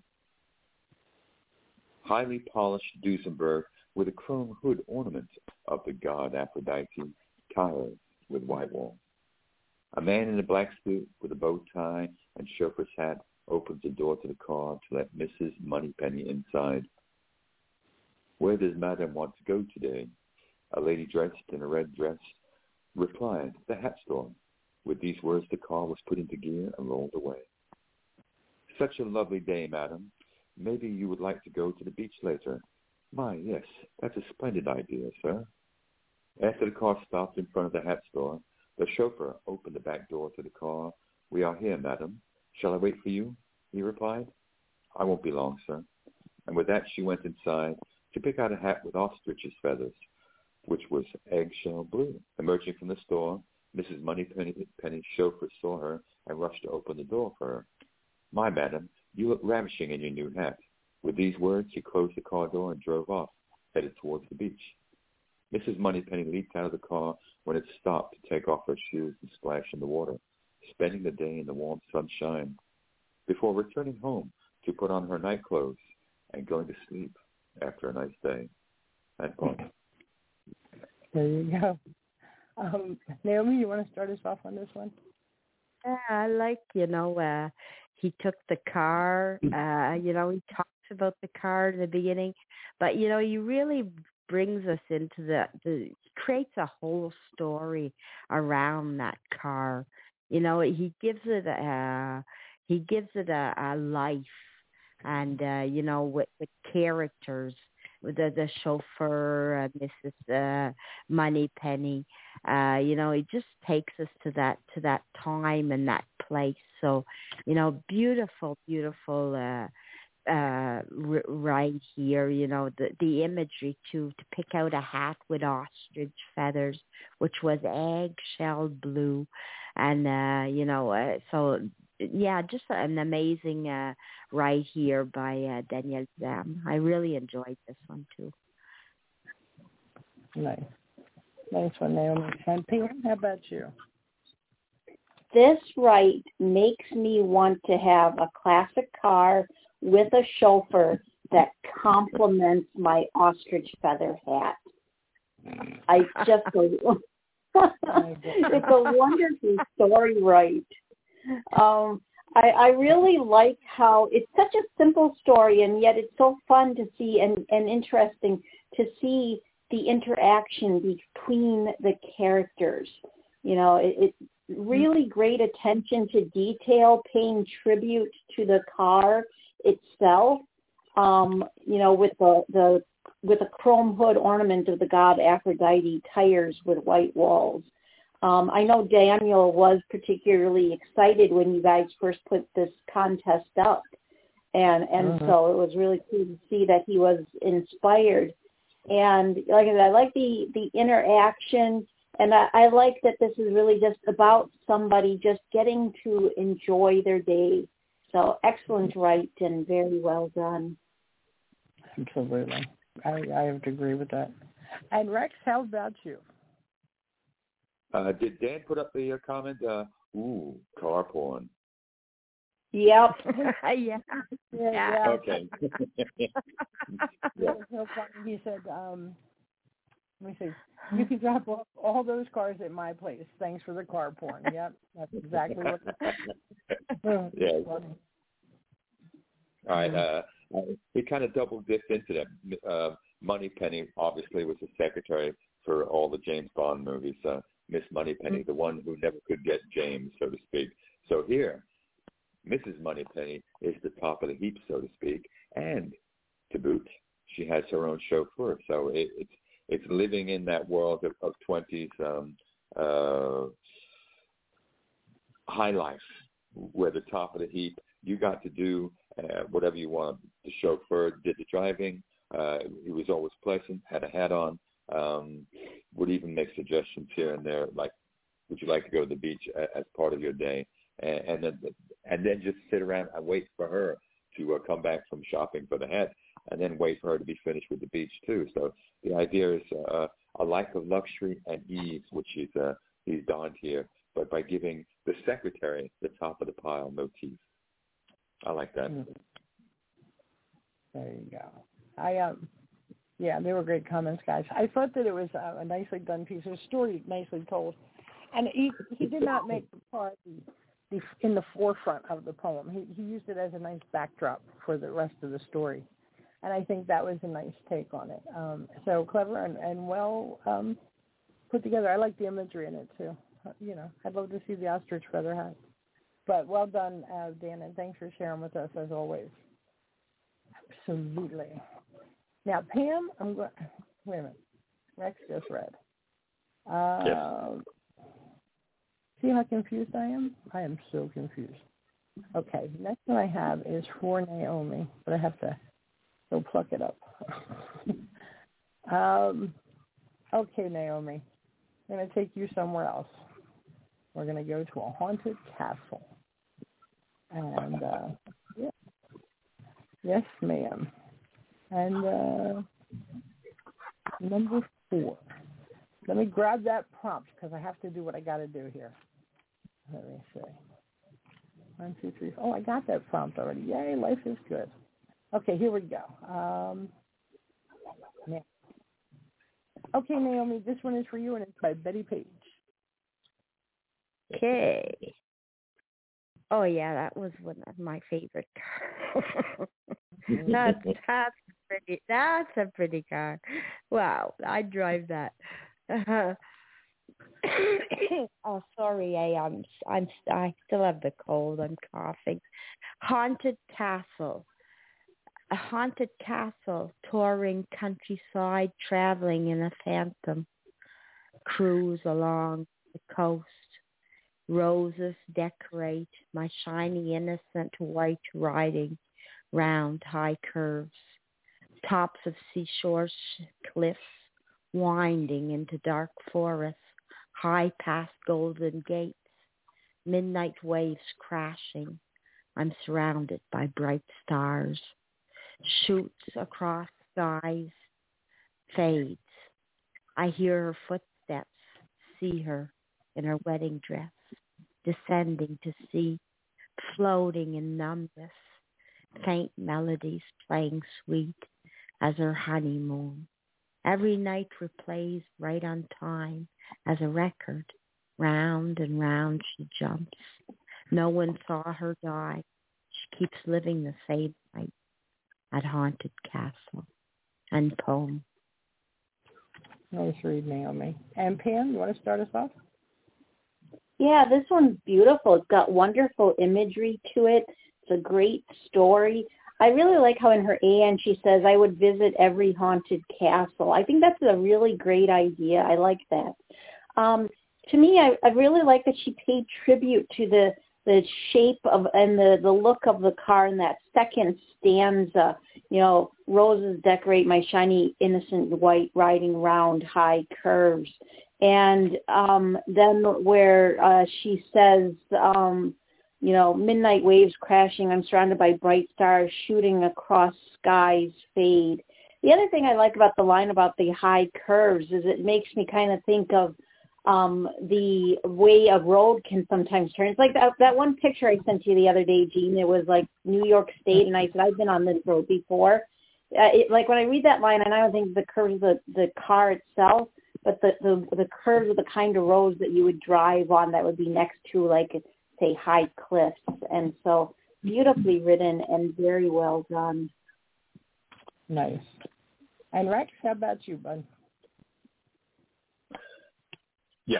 Highly polished Duesenberg with a chrome hood ornament of the god Aphrodite, tiled with white wool. A man in a black suit with a bow tie and chauffeur's hat opens the door to the car to let Mrs. Moneypenny inside. Where does Madame want to go today? A lady dressed in a red dress replied, the hat store. With these words, the car was put into gear and rolled away. Such a lovely day, madam. Maybe you would like to go to the beach later. My, yes, that's a splendid idea, sir. After the car stopped in front of the hat store, the chauffeur opened the back door to the car. We are here, madam. Shall I wait for you? He replied. I won't be long, sir. And with that, she went inside to pick out a hat with ostrich's feathers, which was eggshell blue. Emerging from the store, Mrs. Moneypenny's chauffeur saw her and rushed to open the door for her. My, madam, you look ravishing in your new hat. With these words, he closed the car door and drove off, headed towards the beach. Mrs. Moneypenny leaped out of the car when it stopped to take off her shoes and splash in the water, spending the day in the warm sunshine, before returning home to put on her night clothes and going to sleep after a nice day. That's fun. There you go. Naomi, you want to start us off on this one? I like, he took the car, he talks about the car in the beginning, but, he really brings us into creates a whole story around that car. He gives it a life, and, with the characters, the chauffeur, Mrs. Moneypenny, it just takes us to that time and that place. So, beautiful, right here, the imagery too, to pick out a hat with ostrich feathers, which was eggshell blue. And, so yeah, just an amazing ride here by Danielle Zam. I really enjoyed this one too. Nice. Nice one, Naomi. And Pam, how about you? This ride makes me want to have a classic car with a chauffeur that complements my ostrich feather hat. I just, it's a wonderful story, right? I really like how it's such a simple story, and yet it's so fun to see and interesting to see the interaction between the characters. You know, it's really great attention to detail, paying tribute to the car itself. You know, with a chrome hood ornament of the god Aphrodite, tires with white walls. I know Daniel was particularly excited when you guys first put this contest up, and so it was really cool to see that he was inspired. And like I said, I like the interaction, and I like that this is really just about somebody just getting to enjoy their day. So excellent write and very well done. Absolutely. I have to agree with that. And Rex, how about you? Did Dan put up the comment? Car porn. Yep. Yeah. Okay. Yeah. So funny. He said, let me see, you can drop off all those cars at my place. Thanks for the car porn. Yep, that's exactly what Yeah. All right. He kind of double dipped into that. Moneypenny obviously was the secretary for all the James Bond movies. Miss Moneypenny, the one who never could get James, so to speak. So here, Mrs. Moneypenny is the top of the heap, so to speak, and to boot, she has her own chauffeur. So it's living in that world of 20s high life, where the top of the heap, you got to do whatever you want. The chauffeur did the driving. He was always pleasant, had a hat on, would even make suggestions here and there, like, would you like to go to the beach as part of your day? And then just sit around and wait for her to come back from shopping for the hat, and then wait for her to be finished with the beach too. So the idea is a life of luxury and ease, which he's donned here, but by giving the secretary the top of the pile motif. I like that. There you go. Yeah, they were great comments, guys. I thought that it was a nicely done piece. It was story nicely told. And he did not make the part in the forefront of the poem. He used it as a nice backdrop for the rest of the story. And I think that was a nice take on it. So clever and well put together. I like the imagery in it, too. You know, I'd love to see the ostrich feather hat. But well done, Dan, and thanks for sharing with us, as always. Absolutely. Now, Pam, wait a minute. Rex just read. Yes. See how confused I am? I am so confused. Okay, next one I have is for Naomi, but I have to go pluck it up. Okay, Naomi, I'm going to take you somewhere else. We're going to go to a haunted castle. And, yeah. Yes, ma'am. And number 4. Let me grab that prompt because I have to do what I got to do here. Let me see. 1, 2, 3. Oh, I got that prompt already. Yay, life is good. Okay, here we go. Yeah. Okay, Naomi, this one is for you, and it's by Betty Page. Okay. Oh yeah, that was one of my favorite cars. That's a pretty car. Wow, I drive that. Oh, sorry, I still have the cold. I'm coughing. Haunted castle. A haunted castle, touring countryside, traveling in a phantom. Cruise along the coast. Roses decorate my shiny, innocent white riding round high curves. Tops of seashore cliffs winding into dark forests, high past golden gates. midnight waves crashing. I'm surrounded by bright stars. Shoots across skies, fades. I hear her footsteps, see her in her wedding dress, descending to sea, floating in numbness, faint melodies playing sweet as her honeymoon. Every night replays right on time as a record. Round and round she jumps. No one saw her die. She keeps living the same night at Haunted Castle. And poem. Nice read, Naomi. And Pam, you want to start us off? Yeah, this one's beautiful. It's got wonderful imagery to it. It's a great story. I really like how in her AN she says, I would visit every haunted castle. I think that's a really great idea. I like that. To me, I really like that she paid tribute to the shape of and the look of the car in that second stanza. You know, roses decorate my shiny, innocent white riding round high curves. And then where she says, you know, midnight waves crashing, I'm surrounded by bright stars shooting across skies fade. The other thing I like about the line about the high curves is it makes me kind of think of the way a road can sometimes turn. It's like that one picture I sent you the other day, Jean. It was like New York State, and I said, I've been on this road before. Like when I read that line, and I don't think the curves of the car itself, but the curves of the kind of roads that you would drive on that would be next to, like, say, high cliffs. And so beautifully written and very well done. Nice. And Rex, how about you, bud? Yes.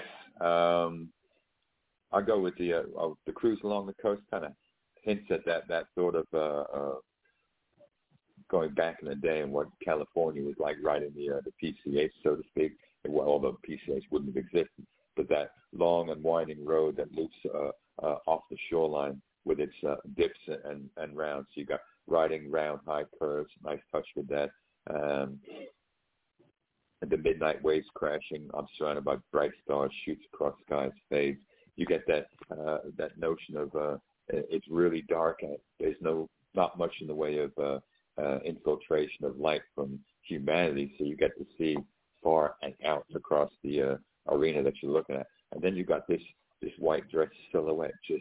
I'll go with the cruise along the coast. Kind of hints at that sort of going back in the day and what California was like riding the PCH, so to speak. Well, although PCH wouldn't have existed, but that long and winding road that loops off the shoreline with its dips and rounds. So you got riding round high curves, nice touch with that. And the midnight waves crashing. I'm surrounded by bright stars, shoots across skies, fades. You get that notion of it's really dark and there's not much in the way of infiltration of light from humanity. So you get to see far and out across the arena that you're looking at. And then you got this white dress silhouette just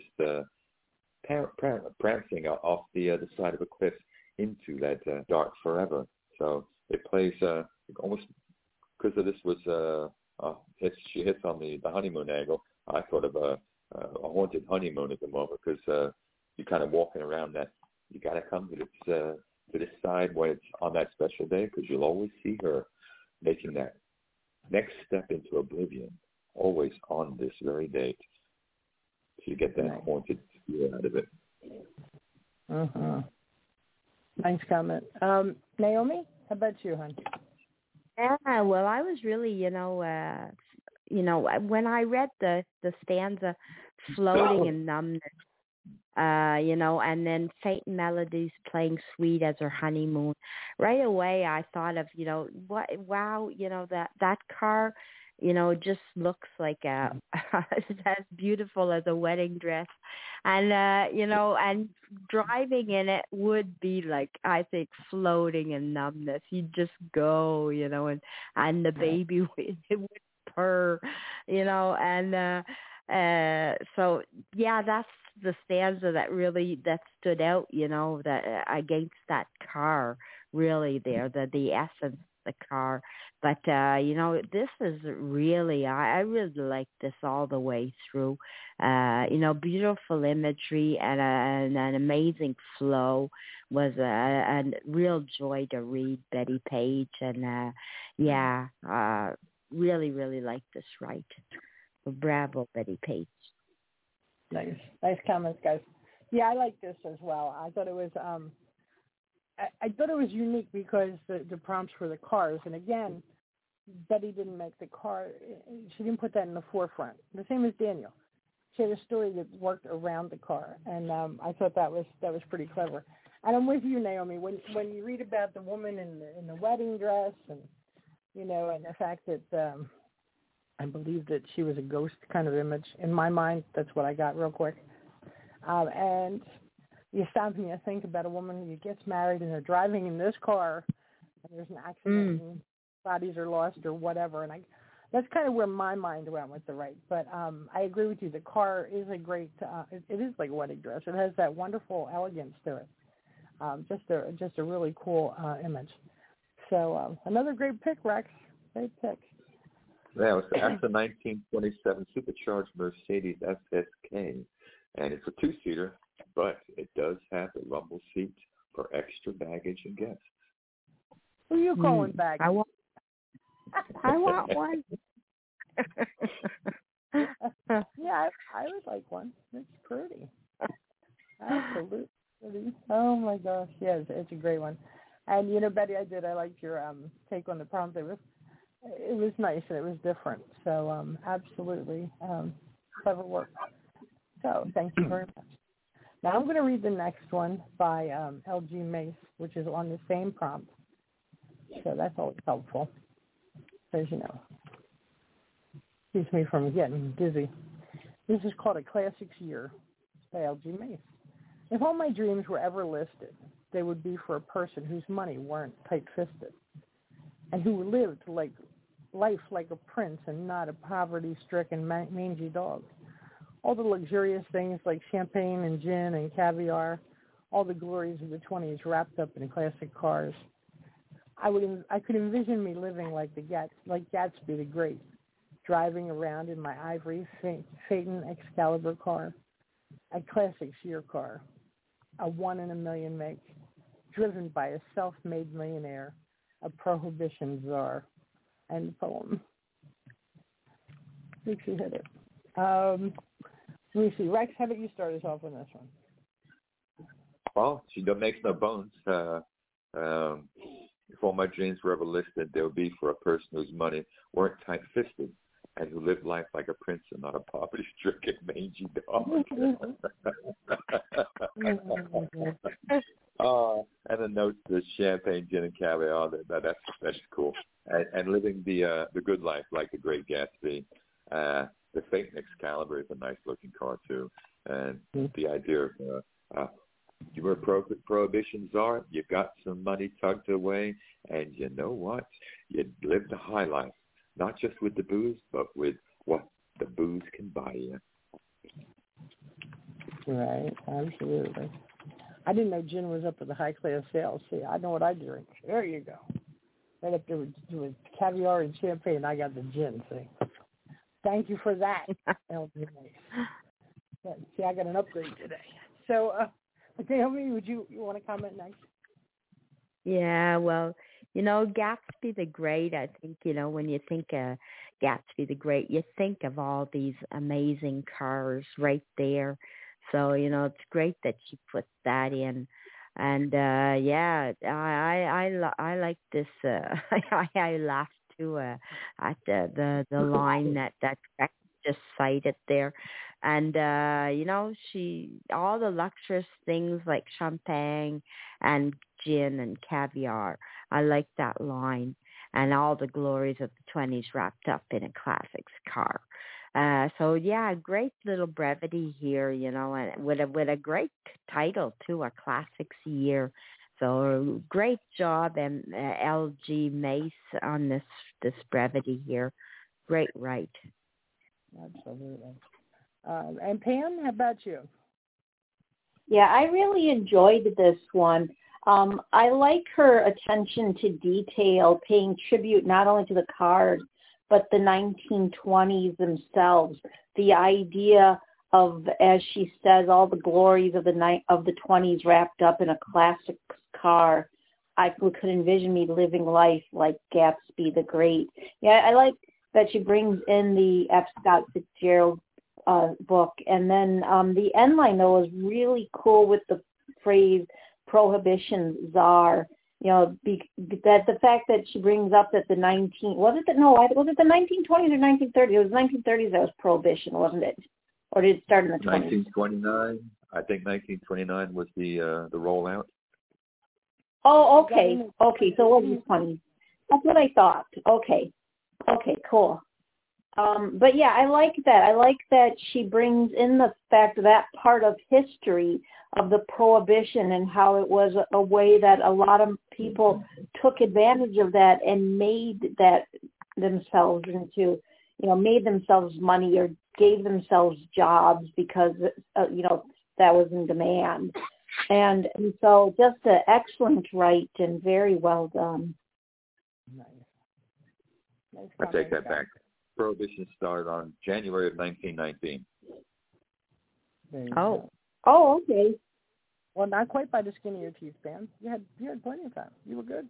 prancing off the side of a cliff into that dark forever. So it plays almost, because of this was she hits on the honeymoon angle. I thought of a haunted honeymoon at the moment, because you're kind of walking around that. You got to come to this side when it's on that special day, because you'll always see her making that next step into oblivion, always on this very date. So you get that haunted feel out of it. Uh-huh. Nice comment. Naomi, how about you, hon? Yeah, well, I was really, when I read the stanza, floating in numbness, and then faint melodies playing sweet as her honeymoon. Right away, I thought of, that car, just looks like as beautiful as a wedding dress. And, and driving in it would be like, I think, floating in numbness. You'd just go, and the baby would purr, so yeah, that's the stanza that stood out, that against that car, really there, the essence of the car. But this is really, I really like this all the way through. Beautiful imagery and an amazing flow. Was a real joy to read, Betty Page, and really, really like this write. Bravo, Betty Page. Nice comments, guys. Yeah, I like this as well. I thought it was I thought it was unique because the prompts were the cars, and again, Betty didn't make the car. She didn't put that in the forefront. The same as Daniel. She had a story that worked around the car, and I thought that was pretty clever. And I'm with you, Naomi. When you read about the woman in the wedding dress, and and the fact that I believe that she was a ghost kind of image. In my mind, that's what I got real quick. And you stop and you think about a woman who gets married and they're driving in this car and there's an accident and bodies are lost or whatever. And that's kind of where my mind went with the right. But I agree with you. The car is a great, it is like a wedding dress. It has that wonderful elegance to it. Just a really cool image. So another great pick, Rex. Great pick. Yeah, that's the 1927 supercharged Mercedes SSK, and it's a two-seater, but it does have a rumble seat for extra baggage and guests. Who are you calling baggage? I want one. Yeah, I would like one. It's pretty. Absolutely pretty. Oh my gosh, yeah, it's a great one. And you know, Betty, I liked your take on the prompt. It was nice and it was different. So absolutely clever work. So thank you very much. Now I'm going to read the next one by L.G. Mace, which is on the same prompt. So that's always helpful, as you know. Keeps me from getting dizzy. This is called A Classics Year by L.G. Mace. If all my dreams were ever listed, they would be for a person whose money weren't tight-fisted and who lived life like a prince and not a poverty-stricken, mangy dog. All the luxurious things like champagne and gin and caviar, all the glories of the 20s wrapped up in classic cars. I could envision me living like Gatsby the Great, driving around in my ivory Phaeton Excalibur car, a classics year car, a 1 in a million make, driven by a self-made millionaire, a prohibition czar. End poem. Think you hit it. Let me see. Rex, how about you start us off on this one? Well, she makes no bones. If all my dreams were ever listed, they would be for a person whose money weren't tight-fisted and who lived life like a prince and not a poverty-stricken, mangy dog. And the notes, the champagne, gin, and caviar, that's cool. And living the good life like the Great Gatsby. The Phaeton Excalibur is a nice-looking car, too. And the idea of you were a prohibition czar, you got some money tucked away, and you know what? You lived a high life, not just with the booze, but with what the booze can buy you. Right, absolutely. I didn't know gin was up with the high-class sales. See, I know what I drink. There you go. Right up there with caviar and champagne, I got the gin, see. Thank you for that, LG. See, I got an upgrade today. So, Naomi, you want to comment next? Yeah, well, Gatsby the Great, I think, when you think of Gatsby the Great, you think of all these amazing cars right there. So, it's great that you put that in. And, yeah, I like this. I laughed, too, at the line that Rex just cited there. And, all the luxurious things like champagne and gin and caviar. I like that line. And all the glories of the 20s wrapped up in a classics car. So, yeah, great little brevity here, and with a great title, too, A Classics Year. So great job, L.G. Mace, on this brevity here. Great write. Absolutely. And Pam, how about you? Yeah, I really enjoyed this one. I like her attention to detail, paying tribute not only to the cars, but the 1920s themselves. The idea of, as she says, all the glories of the 20s wrapped up in a classic car. I could envision me living life like Gatsby the Great. Yeah, I like that she brings in the F. Scott Fitzgerald book. And then the end line, though, is really cool with the phrase prohibition czar. That the fact that she brings up that the 1920s or 1930s? It was 1930s that was prohibition, wasn't it? Or did it start in the 20s? 1929. I think 1929 was the rollout. Oh, okay. Okay, so it wasn't 20s. That's what I thought. Okay, cool. But yeah, I like that. I like that she brings in the fact that part of history of the Prohibition and how it was a way that a lot of people took advantage of that and made that themselves into, made themselves money or gave themselves jobs because, that was in demand. And so just an excellent write and very well done. Nice I take that back. Prohibition started on January of 1919. Oh, okay. Well, not quite by the skin of your teeth, Pam. You had plenty of time. You were good.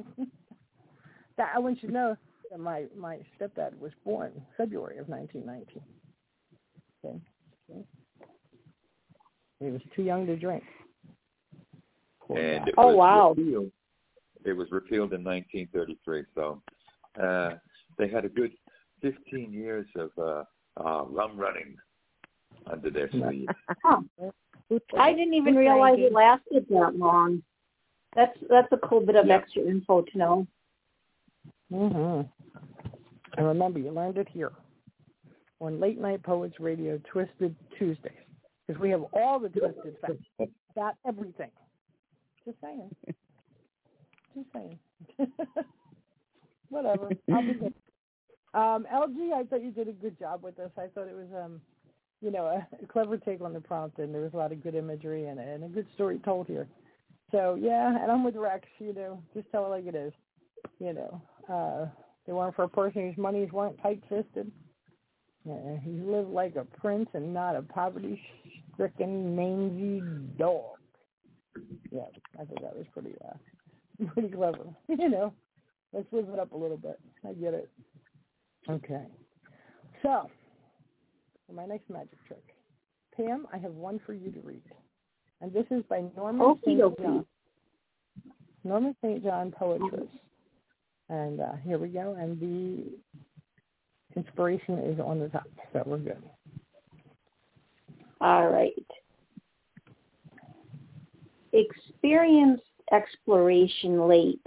I want you to know that my stepdad was born February of 1919. Okay. He was too young to drink. And it was repealed in 1933. So they had a good 15 years of rum running under their sleeves. I didn't even realize it lasted that long. That's a cool bit of extra info to know. Mm-hmm. And remember, you learned it here on Late Night Poets Radio, Twisted Tuesdays, because we have all the twisted facts about everything. Just saying. Whatever. I'll be good. LG, I thought you did a good job with this. I thought it was, a clever take on the prompt, and there was a lot of good imagery and a good story told here. So, yeah, and I'm with Rex, just tell it like it is. They weren't for a person whose monies weren't tight-fisted. He lived like a prince and not a poverty-stricken, mangy dog. Yeah, I think that was pretty clever. Let's live it up a little bit. I get it. Okay. So, for my next magic trick, Pam, I have one for you to read. And this is by Norma St. John. Norma St. John, poetress. And here we go. And the inspiration is on the top, so we're good. All right. Experienced exploration late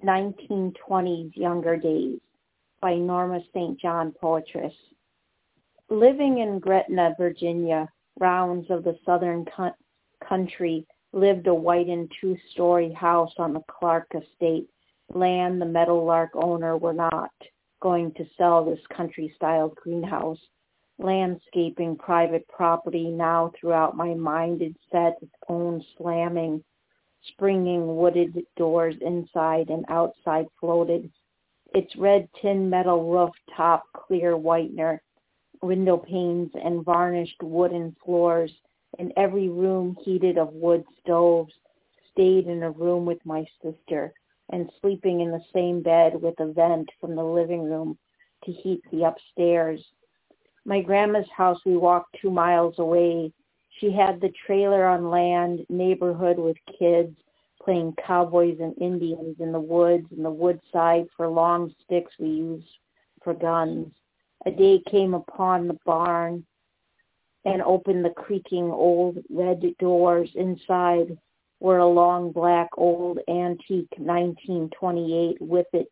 1920s younger days by Norma St. John, poetress. Living in Gretna, Virginia, rounds of the southern country, lived a whitened two-story house on the Clark estate, land the Meadowlark owner were not going to sell this country-style greenhouse. Landscaping private property now throughout my mind it set its own slamming, springing wooded doors inside and outside floated. Its red tin metal roof top clear whitener, window panes and varnished wooden floors, in every room heated of wood stoves, stayed in a room with my sister, and sleeping in the same bed with a vent from the living room to heat the upstairs. My grandma's house we walked 2 miles away. She had the trailer on land, neighborhood with kids, playing cowboys and Indians in the woods and the woodside for long sticks we used for guns. A day came upon the barn and opened the creaking old red doors. Inside were a long black old antique 1928 Whippet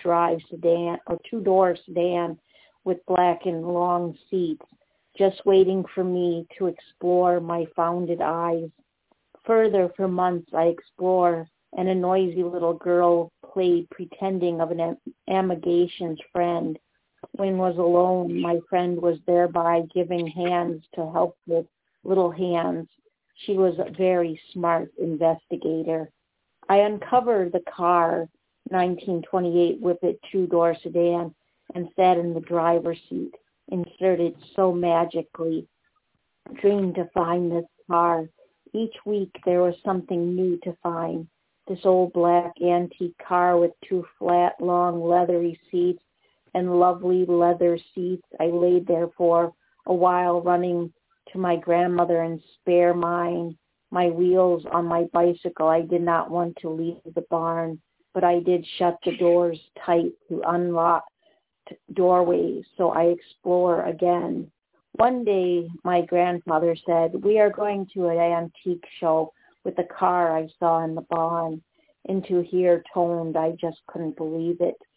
two-door sedan with black and long seats, just waiting for me to explore my founded eyes. Further for months I explore, and a noisy little girl played pretending of an amigation's friend. When was alone, my friend was thereby giving hands to help with little hands. She was a very smart investigator. I uncovered the car, 1928 Whippet two-door sedan, and sat in the driver's seat, inserted so magically. Dreamed to find this car. Each week there was something new to find. This old black antique car with 2 flat, long, leathery seats and lovely leather seats. I laid there for a while, running to my grandmother and spare my wheels on my bicycle. I did not want to leave the barn, but I did shut the doors tight to unlock doorways, so I explore again. One day, my grandfather said, "We are going to an antique show with the car I saw in the barn." Into here toned, I just couldn't believe it.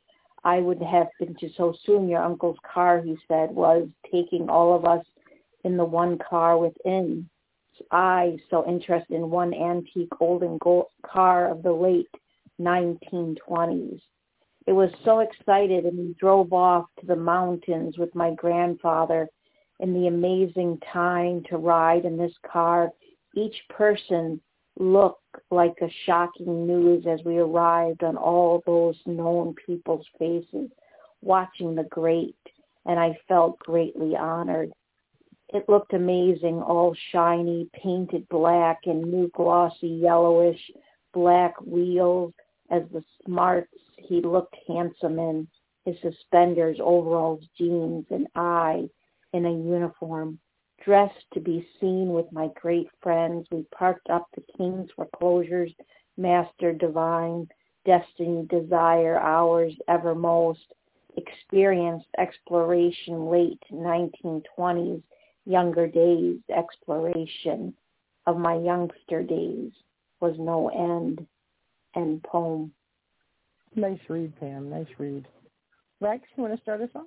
I would have been to so soon. Your uncle's car, he said, was taking all of us in the one car within. I so interested in one antique golden car of the late 1920s. It was so excited, and we drove off to the mountains with my grandfather in the amazing time to ride in this car. Each person looked like a shocking news as we arrived on all those known people's faces, watching the great, and I felt greatly honored. It looked amazing, all shiny, painted black and new glossy yellowish black wheels. As the smarts, he looked handsome in his suspenders, overalls, jeans, and I in a uniform, dressed to be seen with my great friends. We parked up the King's foreclosures, Master Divine, Destiny, Desire, Ours, Evermost, experienced exploration, late 1920s, younger days, exploration of my youngster days was no end. End poem. Nice read, Pam. Nice read. Rex, you want to start us off?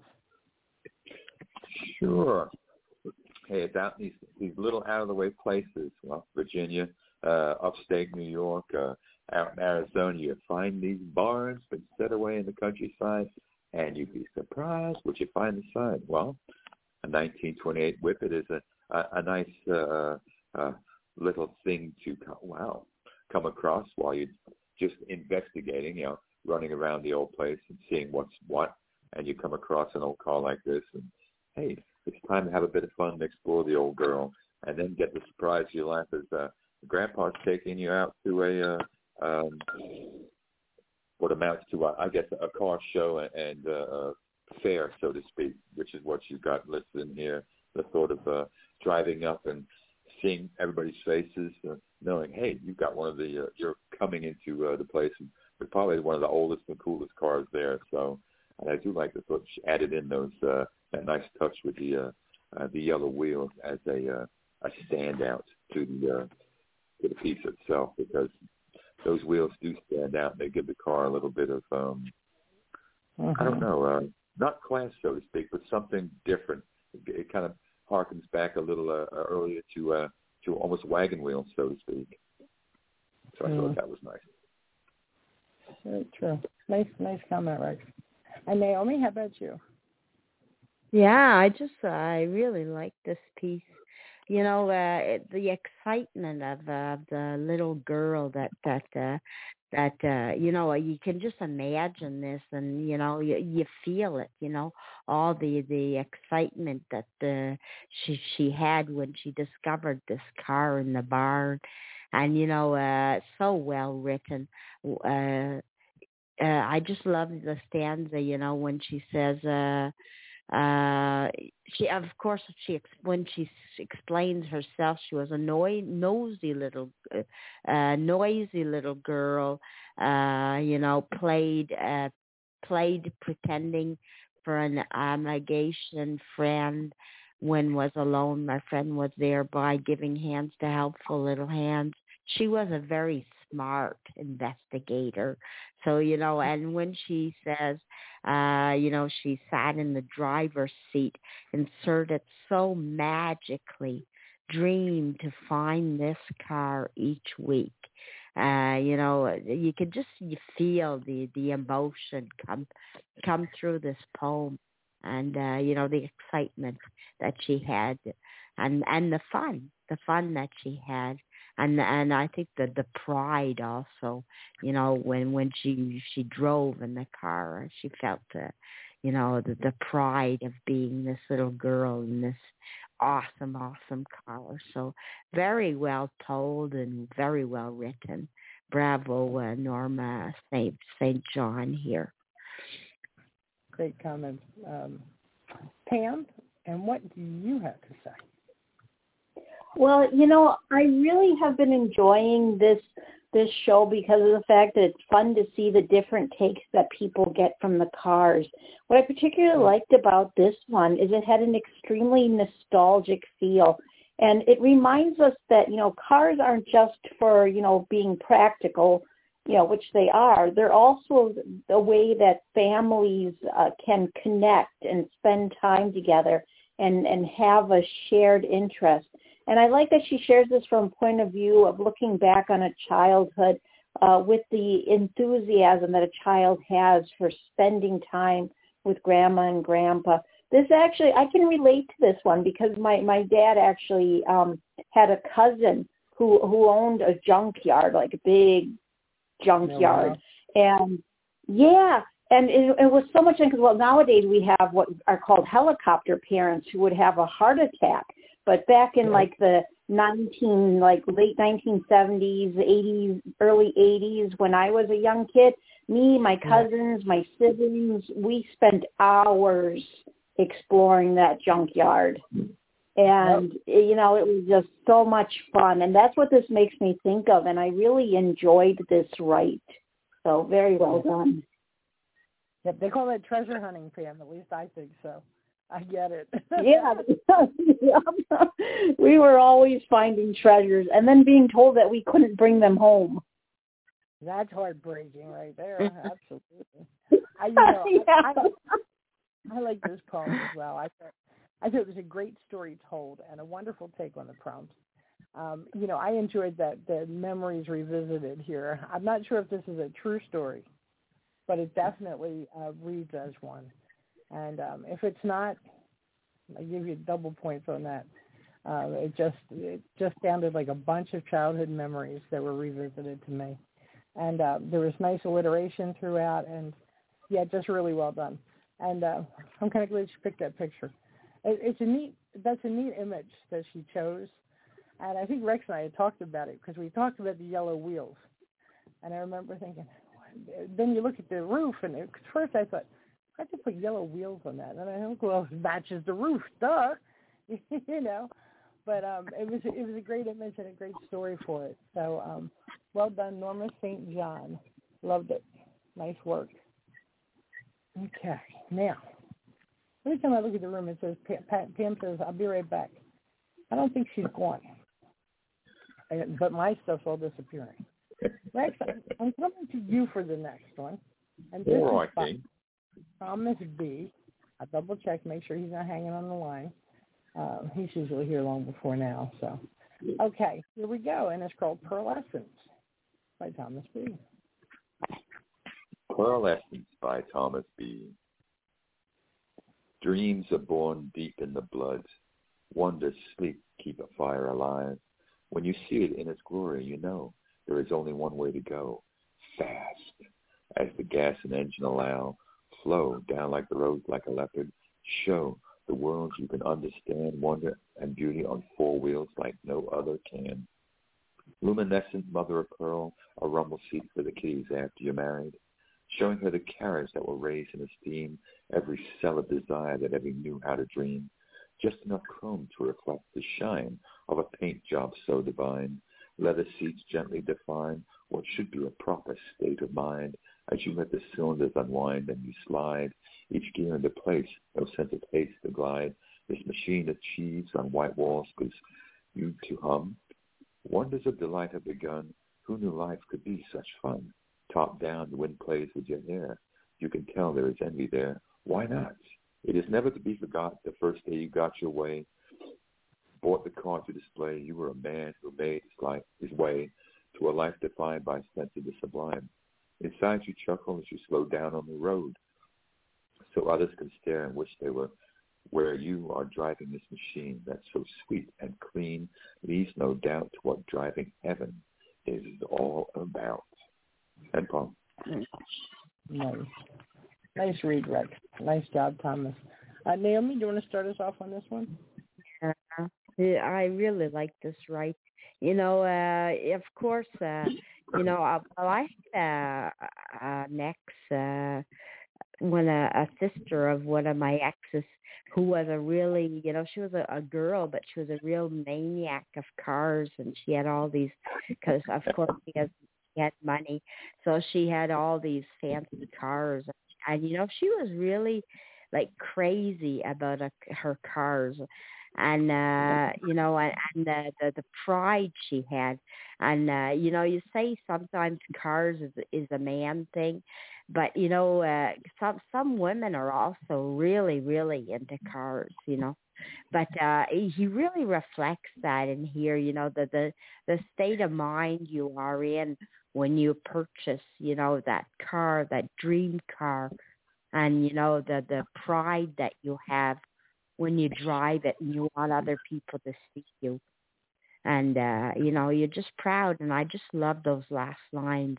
Sure. Hey, it's out in these little out-of-the-way places, well, Virginia, upstate New York, out in Arizona, you find these barns but set away in the countryside, and you'd be surprised what you find inside. Well, a 1928 Whippet is a nice little thing to come across while you're just investigating, running around the old place and seeing what's what, and you come across an old car like this, and hey, it's time to have a bit of fun and explore the old girl, and then get the surprise you laugh as Grandpa's taking you out to what amounts to, I guess, a car show and a fair, so to speak, which is what you've got listed in here, the thought of driving up and seeing everybody's faces, knowing, hey, you've got one of the, you're coming into the place with probably one of the oldest and coolest cars there. So and I do like the thought she added in those, that nice touch with the yellow wheels as a standout to the piece itself, because those wheels do stand out. They give the car a little bit of, I don't know, not class, so to speak, but something different. It kind of harkens back a little earlier to almost wagon wheels, so to speak. So I thought that was nice. Very true. Nice comment, Rex. And Naomi, how about you? Yeah, I really like this piece. The excitement of the little girl that you can just imagine this, and you feel it, all the excitement that she had when she discovered this car in the barn, and so well written. I just love the stanza, when she says, when she explains herself, she was a noisy little girl, played pretending for an amigation friend. When was alone, my friend was thereby, giving hands to helpful little hands. She was a very smart investigator. So, and when she says, she sat in the driver's seat, inserted so magically, dreamed to find this car each week. You could just feel the emotion come through this poem, and the excitement that she had, and the fun that she had. And I think that the pride also, when she drove in the car, she felt, the pride of being this little girl in this awesome car. So very well told and very well written. Bravo, Norma St. John here. Great comment. Pam, and what do you have to say? Well, I really have been enjoying this show because of the fact that it's fun to see the different takes that people get from the cars. What I particularly liked about this one is it had an extremely nostalgic feel. And it reminds us that, cars aren't just for, being practical which they are, they're also a way that families can connect and spend time together and have a shared interest. And I like that she shares this from a point of view of looking back on a childhood with the enthusiasm that a child has for spending time with grandma and grandpa. This actually, I can relate to this one because my dad actually had a cousin who owned a junkyard, like a big junkyard. Oh, wow. And yeah, and it was so much because, well, nowadays we have what are called helicopter parents who would have a heart attack. But back in like the late 1970s, 80s, early 80s, when I was a young kid, me, my cousins, my siblings, we spent hours exploring that junkyard. And, it was just so much fun. And that's what this makes me think of. And I really enjoyed this rite. So very well done. Yep, they call it treasure hunting, Pam. At least I think so. I get it. Yeah. We were always finding treasures and then being told that we couldn't bring them home. That's heartbreaking right there. Absolutely. I like this poem as well. I thought it was a great story told and a wonderful take on the prompt. I enjoyed that the memories revisited here. I'm not sure if this is a true story, but it definitely reads as one. And if it's not, I give you double points on that. It just sounded like a bunch of childhood memories that were revisited to me. And there was nice alliteration throughout, and just really well done. And I'm kind of glad she picked that picture. That's a neat image that she chose. And I think Rex and I had talked about it because we talked about the yellow wheels. And I remember thinking, then you look at the roof, and at first I thought, I just put yellow wheels on that. And I thought, well, it matches the roof, duh. But it was a great image and a great story for it. So well done, Norma St. John. Loved it. Nice work. Okay, now, every time I look at the room, it says, Pam says, I'll be right back. I don't think she's gone. But my stuff's all disappearing. Rex, I'm coming to you for the next one. And this is Thomas B. I'll double check, make sure he's not hanging on the line. He's usually here long before now. So, okay, here we go. And it's called Pearlescence by Thomas B. Pearlescence by Thomas B. Dreams are born deep in the blood. Wonders sleep, keep a fire alive. When you see it in its glory, you know there is only one way to go. Fast, as the gas and engine allow. Flow down like the road, like a leopard. Show the world you can understand wonder and beauty on four wheels like no other can. Luminescent mother of pearl, a rumble seat for the kiddies after you're married. Showing her the carriage that will raise in esteem every cell of desire that ever knew how to dream. Just enough chrome to reflect the shine of a paint job so divine. Leather seats gently define what should be a proper state of mind. As you let the cylinders unwind and you slide each gear into place, no sense of pace to glide. This machine achieves on white walls because you to hum. Wonders of delight have begun. Who knew life could be such fun? Top down, the wind plays with your hair. You can tell there is envy there. Why not? It is never to be forgot the first day you got your way. Bought the car to display. You were a man who made his way to a life defined by sense of the sublime. Inside you chuckle as you slow down on the road, so others can stare and wish they were where you are driving this machine that's so sweet and clean, leaves no doubt to what driving heaven is all about. And Paul. Nice read, Rex. Nice job, Thomas. Naomi, do you want to start us off on this one? Yeah, I really like this, right? Of course, I had an ex, when a sister of one of my exes who was a really, she was a girl, but she was a real maniac of cars, and she had all these, because of course she had money, so she had all these fancy cars, and she was really like crazy about her cars. and and the pride she had. And you say sometimes cars is a man thing, but some women are also really really into cars, but he really reflects that in here, the state of mind you are in when you purchase, that car, that dream car, and the pride that you have when you drive it and you want other people to see you. And you're just proud, and I just love those last lines.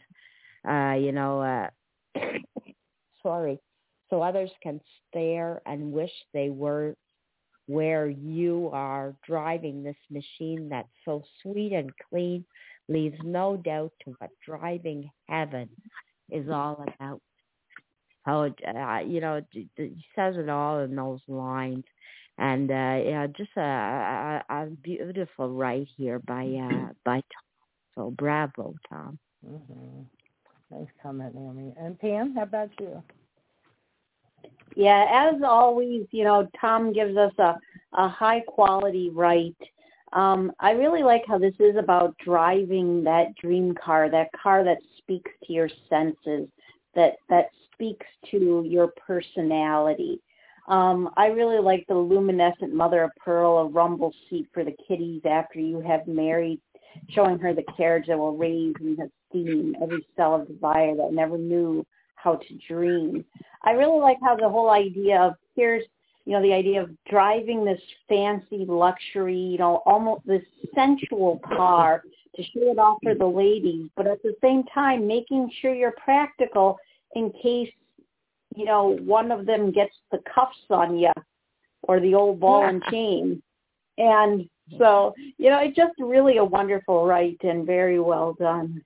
Sorry. So others can stare and wish they were where you are, driving this machine that's so sweet and clean, leaves no doubt to what driving heaven is all about. Oh, he says it all in those lines. And just a beautiful write here by Tom. So bravo, Tom. Mm-hmm. Nice comment, Naomi. And Pam, how about you? Yeah, as always, Tom gives us a high quality write. I really like how this is about driving that dream car, that car that speaks to your senses, that speaks to your personality. I really like the luminescent mother of pearl, a rumble seat for the kiddies after you have married, showing her the carriage that will raise in esteem every cell of desire that never knew how to dream. I really like how the whole idea of here's, the idea of driving this fancy luxury, almost this sensual car to show it off for the ladies, but at the same time making sure you're practical in case one of them gets the cuffs on you or the old ball and chain. And so, it's just really a wonderful write and very well done.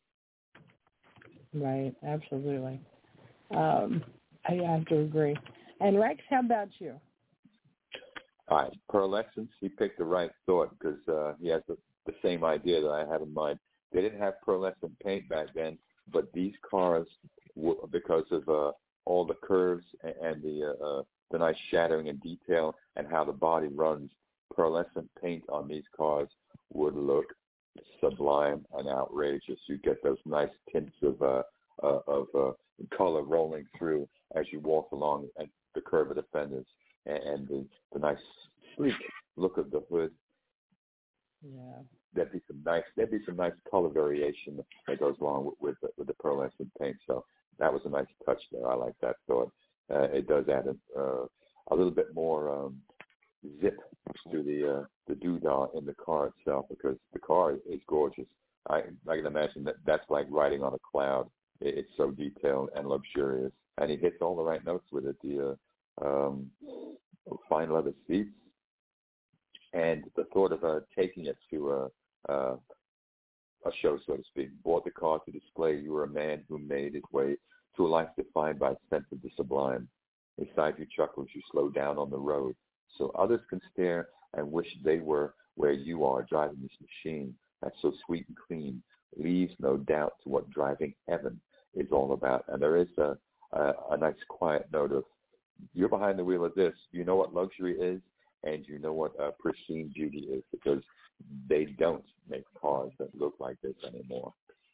Right, absolutely. I have to agree. And Rex, how about you? All right, pearlescence, he picked the right thought because he has the same idea that I have in mind. They didn't have pearlescent paint back then, but these cars, because of all the curves and the nice shadowing and detail and how the body runs, pearlescent paint on these cars would look sublime and outrageous. You get those nice tints of color rolling through as you walk along at the curve of the fenders, and the nice sleek look of the hood. Yeah. There'd be some nice color variation that goes along with the pearlescent paint. So that was a nice touch there. I like that thought. It does add a little bit more zip to the doodah in the car itself, because the car is gorgeous. I can imagine that's like riding on a cloud. It's so detailed and luxurious, and he hits all the right notes with it. The fine leather seats, and the thought of taking it to a show, so to speak. Bought the car to display you were a man who made his way to a life defined by a sense of the sublime. Beside you chuckles, you slow down on the road, so others can stare and wish they were where you are, driving this machine that's so sweet and clean, leaves no doubt to what driving heaven is all about. And there is a nice quiet note of, you're behind the wheel of this, you know what luxury is, and you know what pristine beauty is, because they don't make cars that look like this anymore.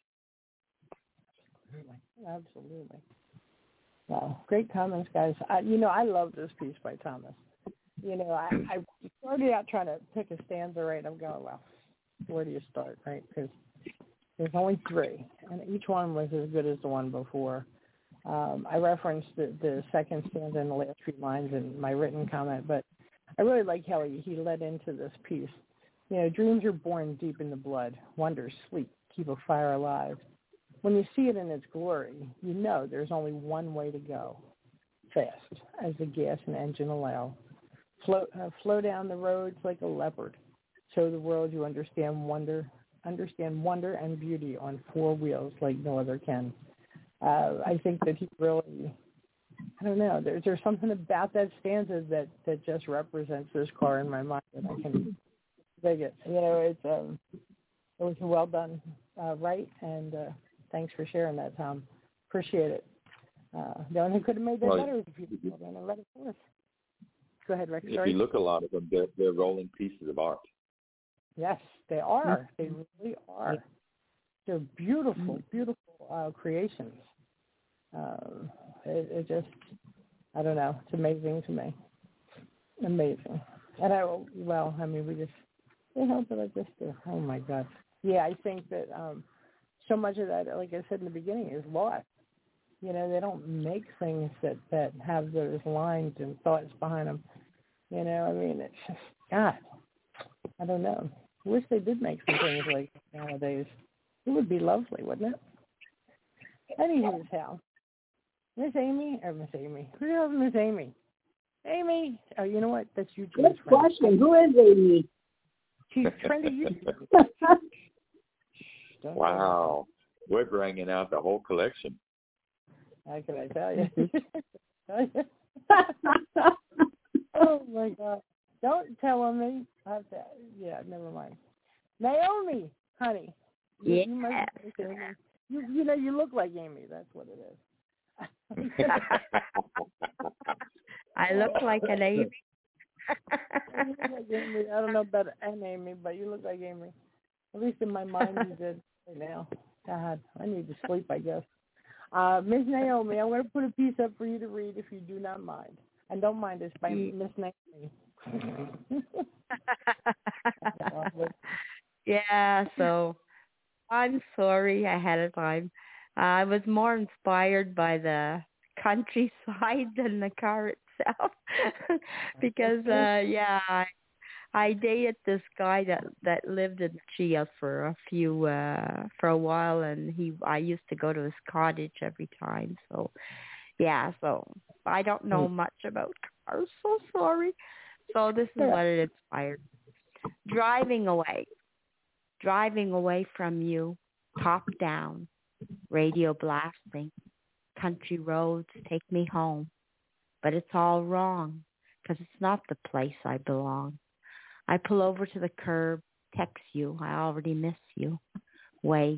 Absolutely. Wow, great comments, guys. I love this piece by Thomas. I started out trying to pick a stanza, right? I'm going, well, where do you start, right? Because there's only 3, and each one was as good as the one before. I referenced the second stanza in the last few lines in my written comment, but I really like how he led into this piece. Dreams are born deep in the blood. Wonders sleep, keep a fire alive. When you see it in its glory, you know there's only one way to go. Fast, as the gas and engine allow. Flow down the roads like a leopard. Show the world you understand wonder and beauty on 4 wheels like no other can. I think that he really, I don't know, there's something about that stanza that just represents this car in my mind, and I can dig it. It was a well done right, and thanks for sharing that, Tom. Appreciate it. The only who could have made that better is if you read it for us. Go ahead, Rex. If you look at a lot of them, they're rolling pieces of art. Yes, they are. They really are. They're beautiful, beautiful creations. It just, I don't know. It's amazing to me. Amazing. And we just, they help it like this too. Oh my God. Yeah, I think that so much of that, like I said in the beginning, is lost. You know, they don't make things that have those lines and thoughts behind them. You know, I mean, it's just, God, I don't know. I wish they did make some things like this nowadays. It would be lovely, wouldn't it? Anyhow, Miss Amy. Who the hell is Miss Amy? Amy. Oh, you know what? That's you. Good question. Who is Amy? She's trendy YouTuber. Wow. We're bringing out the whole collection. How can I tell you? Oh, my God. Don't tell me. Never mind. Naomi, honey. Yeah. You know, you look like Amy. That's what it is. I look like an Amy. You look like Amy. I don't know about an Amy, but you look like Amy. At least in my mind you did right now. God, I need to sleep, I guess. Miss Naomi, I'm going to put a piece up for you to read if you do not mind. And don't mind this by Miss Naomi. Yeah, so I'm sorry ahead of time. I was more inspired by the countryside than the car itself because, I dated this guy that lived in Chia for a while, and I used to go to his cottage every time. So, so I don't know much about cars. So sorry. So this is what it inspired. Driving away from you, top down, radio blasting, country roads take me home. But it's all wrong, 'cause it's not the place I belong. I pull over to the curb, text you, I already miss you. Wait,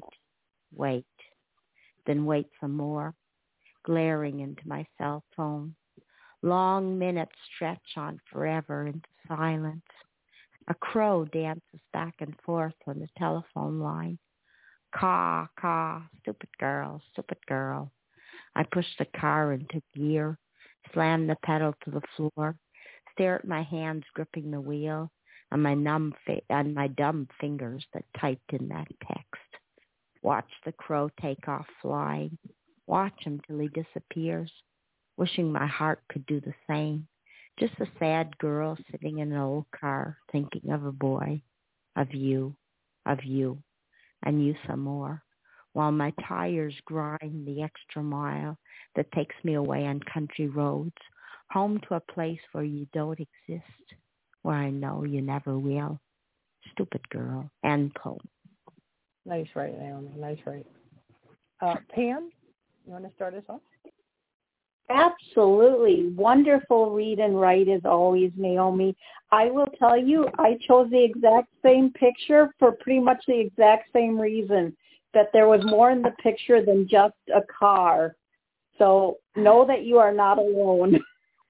then wait some more, glaring into my cell phone. Long minutes stretch on forever into silence. A crow dances back and forth on the telephone line. Caw, caw, stupid girl, stupid girl. I push the car into gear, slam the pedal to the floor, stare at my hands gripping the wheel and my dumb fingers that typed in that text. Watch the crow take off flying. Watch him till he disappears, wishing my heart could do the same. Just a sad girl sitting in an old car thinking of a boy, of you, and you some more, while my tires grind the extra mile that takes me away on country roads, home to a place where you don't exist, where I know you never will. Stupid girl. End poem. Nice right, Naomi. Nice right. Pam, you want to start us off? Absolutely. Wonderful read and write as always, Naomi. I will tell you, I chose the exact same picture for pretty much the exact same reason, that there was more in the picture than just a car. So know that you are not alone.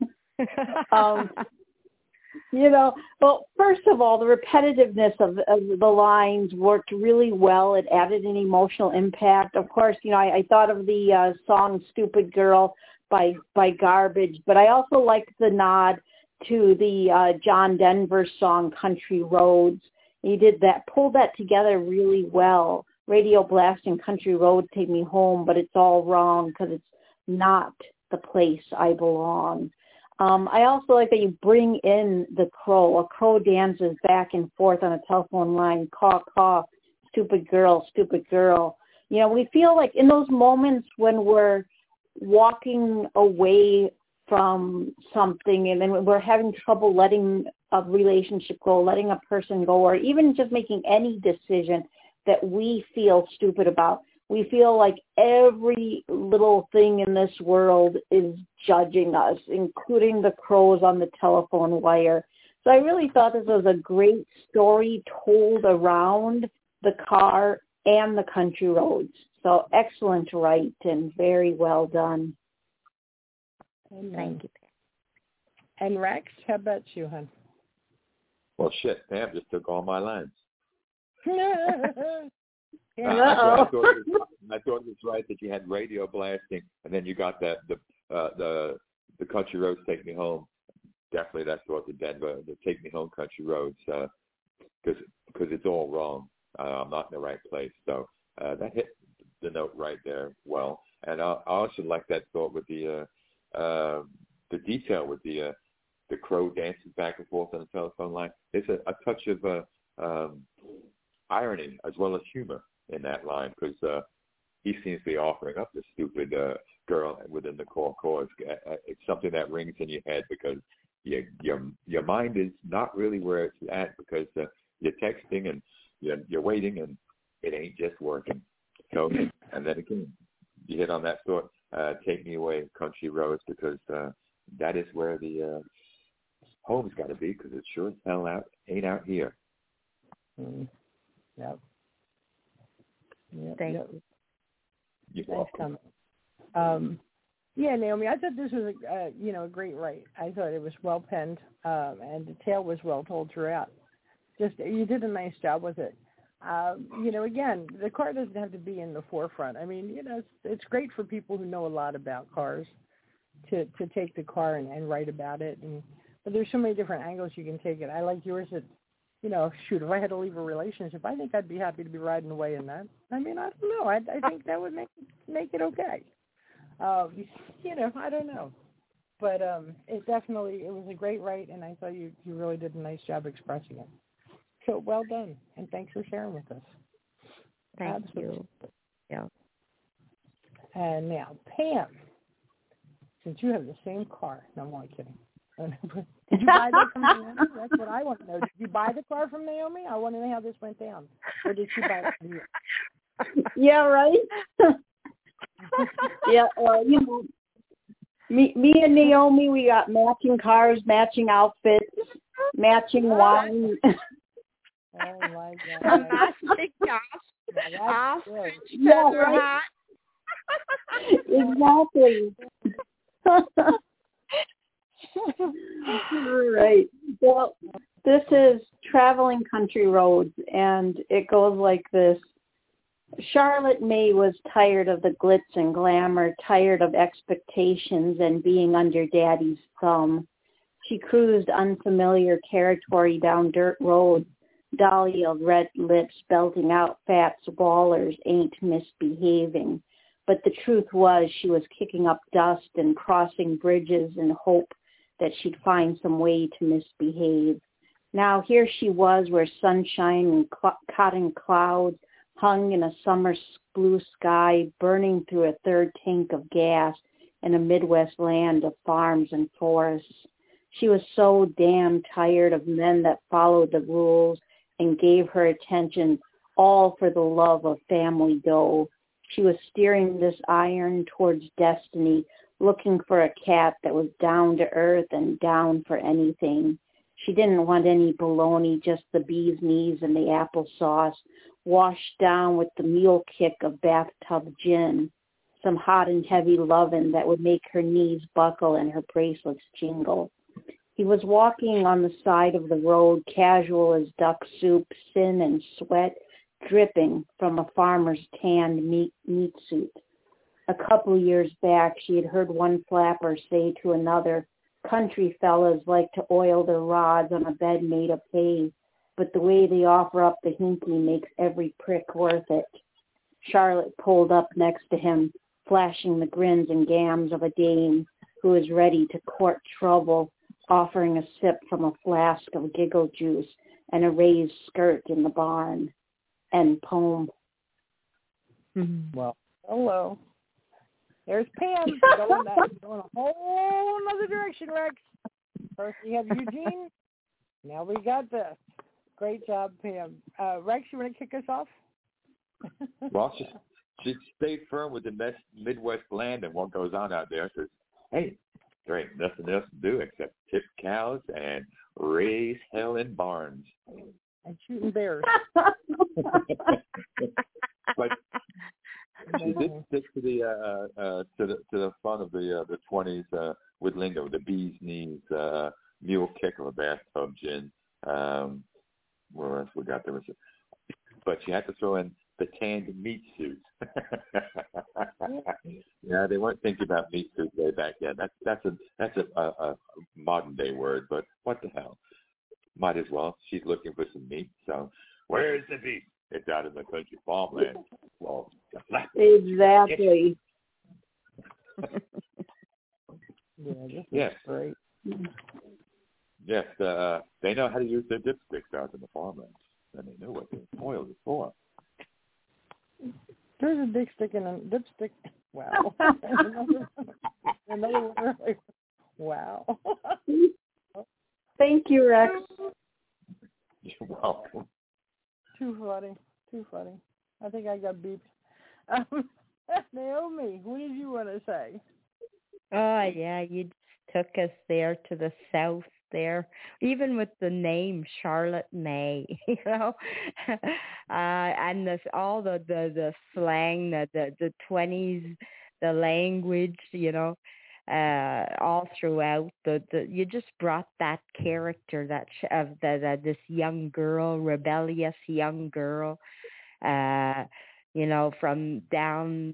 Well, first of all, the repetitiveness of the lines worked really well. It added an emotional impact. Of course, I thought of the song Stupid Girl by Garbage, but I also liked the nod to the John Denver song Country Roads. He pulled that together really well. Radio blasting Country Roads take me home, but it's all wrong because it's not the place I belong. I also like that you bring in the crow. A crow dances back and forth on a telephone line, caw, caw, stupid girl, stupid girl. We feel like in those moments when we're walking away from something and then we're having trouble letting a relationship go, letting a person go, or even just making any decision that we feel stupid about. We feel like every little thing in this world is judging us, including the crows on the telephone wire. So I really thought this was a great story told around the car and the country roads. So excellent write and very well done. Thank you. And Rex, how about you, hon? Well, shit, Pam just took all my lines. Yeah. I thought it was right that you had radio blasting, and then you got the Country Roads Take Me Home. Definitely, that's what the Denver, the Take Me Home Country Roads, because it's all wrong. I'm not in the right place, so that hit the note right there well. And I also like that thought with the detail with the crow dancing back and forth on the telephone line. There's a touch of irony as well as humor in that line, because he seems to be offering up this stupid girl within the core chorus. It's something that rings in your head because your mind is not really where it's at, because you're texting and you're waiting and it ain't just working. So, and then again, you hit on that thought, take me away, country roads, because that is where the home's got to be, because it sure as hell ain't out here. Mm. Yep. Thank you. You're Nice welcome. comment. Yeah, Naomi, I thought this was a great write. I thought it was well penned, and the tale was well told throughout. Just you did a nice job with it. Again, the car doesn't have to be in the forefront. I mean, it's great for people who know a lot about cars to take the car and write about it. But there's so many different angles you can take it. I like yours that, shoot, if I had to leave a relationship, I think I'd be happy to be riding away in that. I mean, I don't know. I think that would make it okay. I don't know. But it was a great write, and I thought you really did a nice job expressing it. So well done, and thanks for sharing with us. Thank you. Yeah. And now, Pam, since you have the same car, no, I'm only kidding. Did you buy that from Naomi? That's what I want to know. Did you buy the car from Naomi? I want to know how this went down. Or did she buy it from you? Yeah, right? Yeah, me and Naomi, we got matching cars, matching outfits, matching wine. Oh, my God. A matching outfit, Yeah, right. Exactly. All right. Well, this is Traveling Country Roads, and it goes like this. Charlotte May was tired of the glitz and glamour, tired of expectations and being under Daddy's thumb. She cruised unfamiliar territory down dirt roads, Dahlia red lips belting out fat swallers ain't misbehaving. But the truth was she was kicking up dust and crossing bridges in hope that she'd find some way to misbehave. Now here she was where sunshine and cotton clouds hung in a summer blue sky, burning through a third tank of gas in a Midwest land of farms and forests. She was so damn tired of men that followed the rules and gave her attention all for the love of family dough. She was steering this iron towards destiny, looking for a cat that was down to earth and down for anything. She didn't want any bologna, just the bee's knees and the applesauce, washed down with the mule kick of bathtub gin, some hot and heavy lovin' that would make her knees buckle and her bracelets jingle. He was walking on the side of the road, casual as duck soup, sin and sweat dripping from a farmer's tanned meat suit. A couple years back, she had heard one flapper say to another, country fellas like to oil their rods on a bed made of hay, but the way they offer up the hinky makes every prick worth it. Charlotte pulled up next to him, flashing the grins and gams of a dame who is ready to court trouble, offering a sip from a flask of giggle juice and a raised skirt in the barn. End poem. Well, hello. There's Pam going a whole other direction, Rex. First we have Eugene. Now we got this. Great job, Pam. Rex, you want to kick us off? Well, she stayed firm with the Midwest land and what goes on out there. Says, hey, there ain't nothing else to do except tip cows and raise hell in barns. And shooting bears. But the dipstick to the fun of the 20s with lingo, the bee's knees, mule kick or bathtub gin. Where else we got there? But you had to throw in the tanned meat suit. Yeah, they weren't thinking about meat suit way back then. That's a modern day word, but what the hell? Might as well. She's looking for some meat, so where's the beef? It's out in the country farmland. Well, exactly. Yes. Great. Yes, they know how to use their dipsticks out in the farmland, and they know what the oil is for. There's a dipstick and a dipstick. Wow. another one. Wow. Thank you, Rex. You're welcome. Too funny. I think I got beeped. Naomi, what did you want to say? Oh, yeah, you just took us there to the south there, even with the name Charlotte May, you know, and this all the slang, the 20s, the language, you know, all throughout. You just brought that character of this young girl, rebellious young girl, you know, from the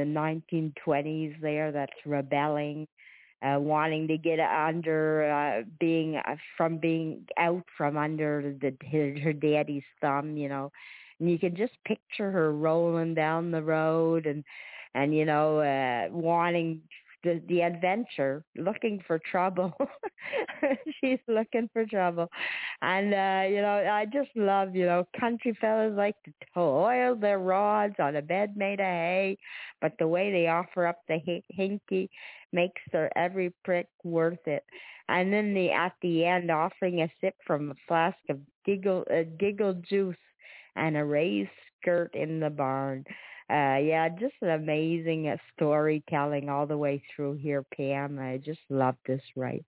1920s there, that's rebelling. Wanting to get under, being out from under her daddy's thumb, you know, and you can just picture her rolling down the road and you know, wanting the adventure, looking for trouble. She's looking for trouble, and you know, I just love, you know, country fellas like to toil their rods on a bed made of hay, but the way they offer up the hinky makes their every prick worth it. And then at the end, offering a sip from a flask of giggle juice and a raised skirt in the barn. Yeah, just an amazing storytelling all the way through here, Pam. I just love this, right?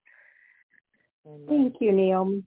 Thank you, Naomi.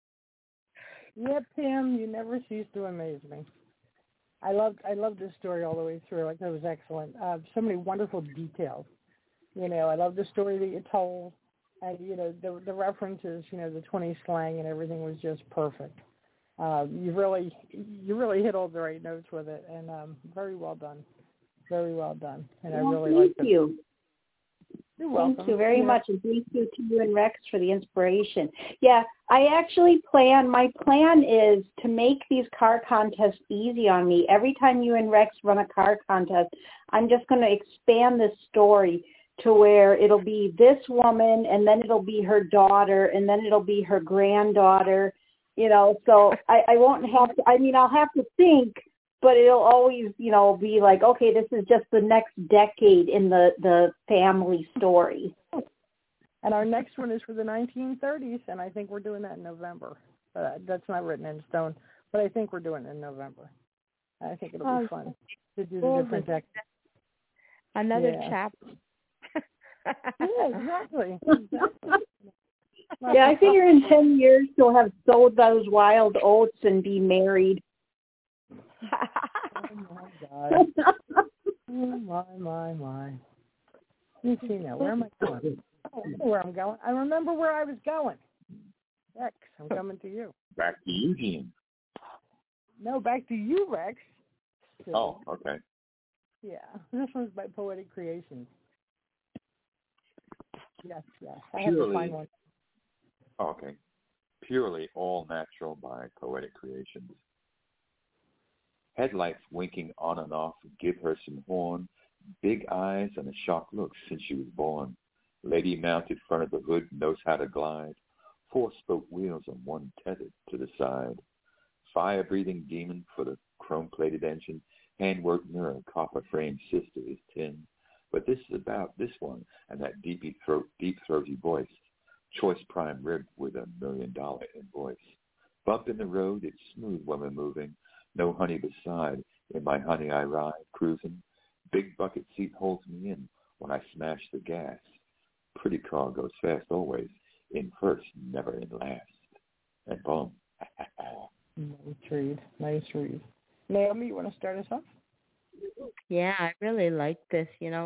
Yeah, Pam, you never cease to amaze me. I loved this story all the way through. Like, that was excellent. So many wonderful details. You know, I love the story that you told, and you know the references. You know, the 20s slang and everything was just perfect. You really hit all the right notes with it, and very well done. Very well done. And I really like it. Thank you. You're welcome. Thank you very much, and thank you to you and Rex for the inspiration. Yeah, I actually my plan is to make these car contests easy on me. Every time you and Rex run a car contest, I'm just going to expand this story to where it'll be this woman, and then it'll be her daughter, and then it'll be her granddaughter, you know, so I won't have to, I mean, I'll have to think, but it'll always, you know, be like, okay, this is just the next decade in the family story. And our next one is for the 1930s, and I think we're doing that in November. That's not written in stone, but I think we're doing it in November. I think it'll be fun to do the different decades. Another chapter. Yeah, exactly. Yeah, I figure in 10 years you'll have sowed those wild oats and be married. Oh, my God. Oh, my. You see now, where am I going? I don't know where I'm going. I remember where I was going. Rex, I'm coming to you. Back to Eugene. No, back to you, Rex. Oh, okay. Yeah, this one's by Poetic Creations. Yes. I have to find one. Oh, okay. Purely All Natural by Poetic Creations. Headlights winking on and off give her some horn, big eyes and a shocked look since she was born. Lady mounted front of the hood knows how to glide, 4-spoke wheels and one tethered to the side. Fire-breathing demon for the chrome-plated engine, handwork mirror, copper-framed sister is tin. But this is about this one and that deep-throaty voice, choice prime rib with $1 million invoice. Bump in the road, it's smooth when we're moving. No honey beside, in my honey I ride, cruising. Big bucket seat holds me in when I smash the gas. Pretty car goes fast always, in first, never in last. And boom. Nice read. Naomi, you want to start us off? Yeah, I really like this.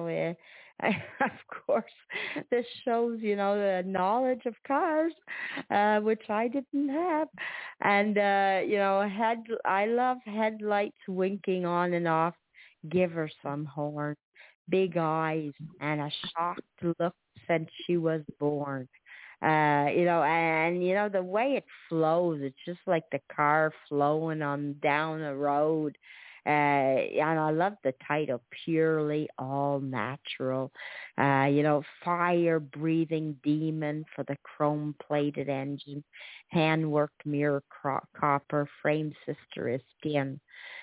Of course, this shows, the knowledge of cars, which I didn't have. And, I love headlights winking on and off. Give her some horn, big eyes, and a shocked look since she was born. The way it flows, it's just like the car flowing on down a road. And I love the title, Purely All Natural. Fire breathing demon for the chrome plated engine, hand worked mirror copper, frame sister is skin.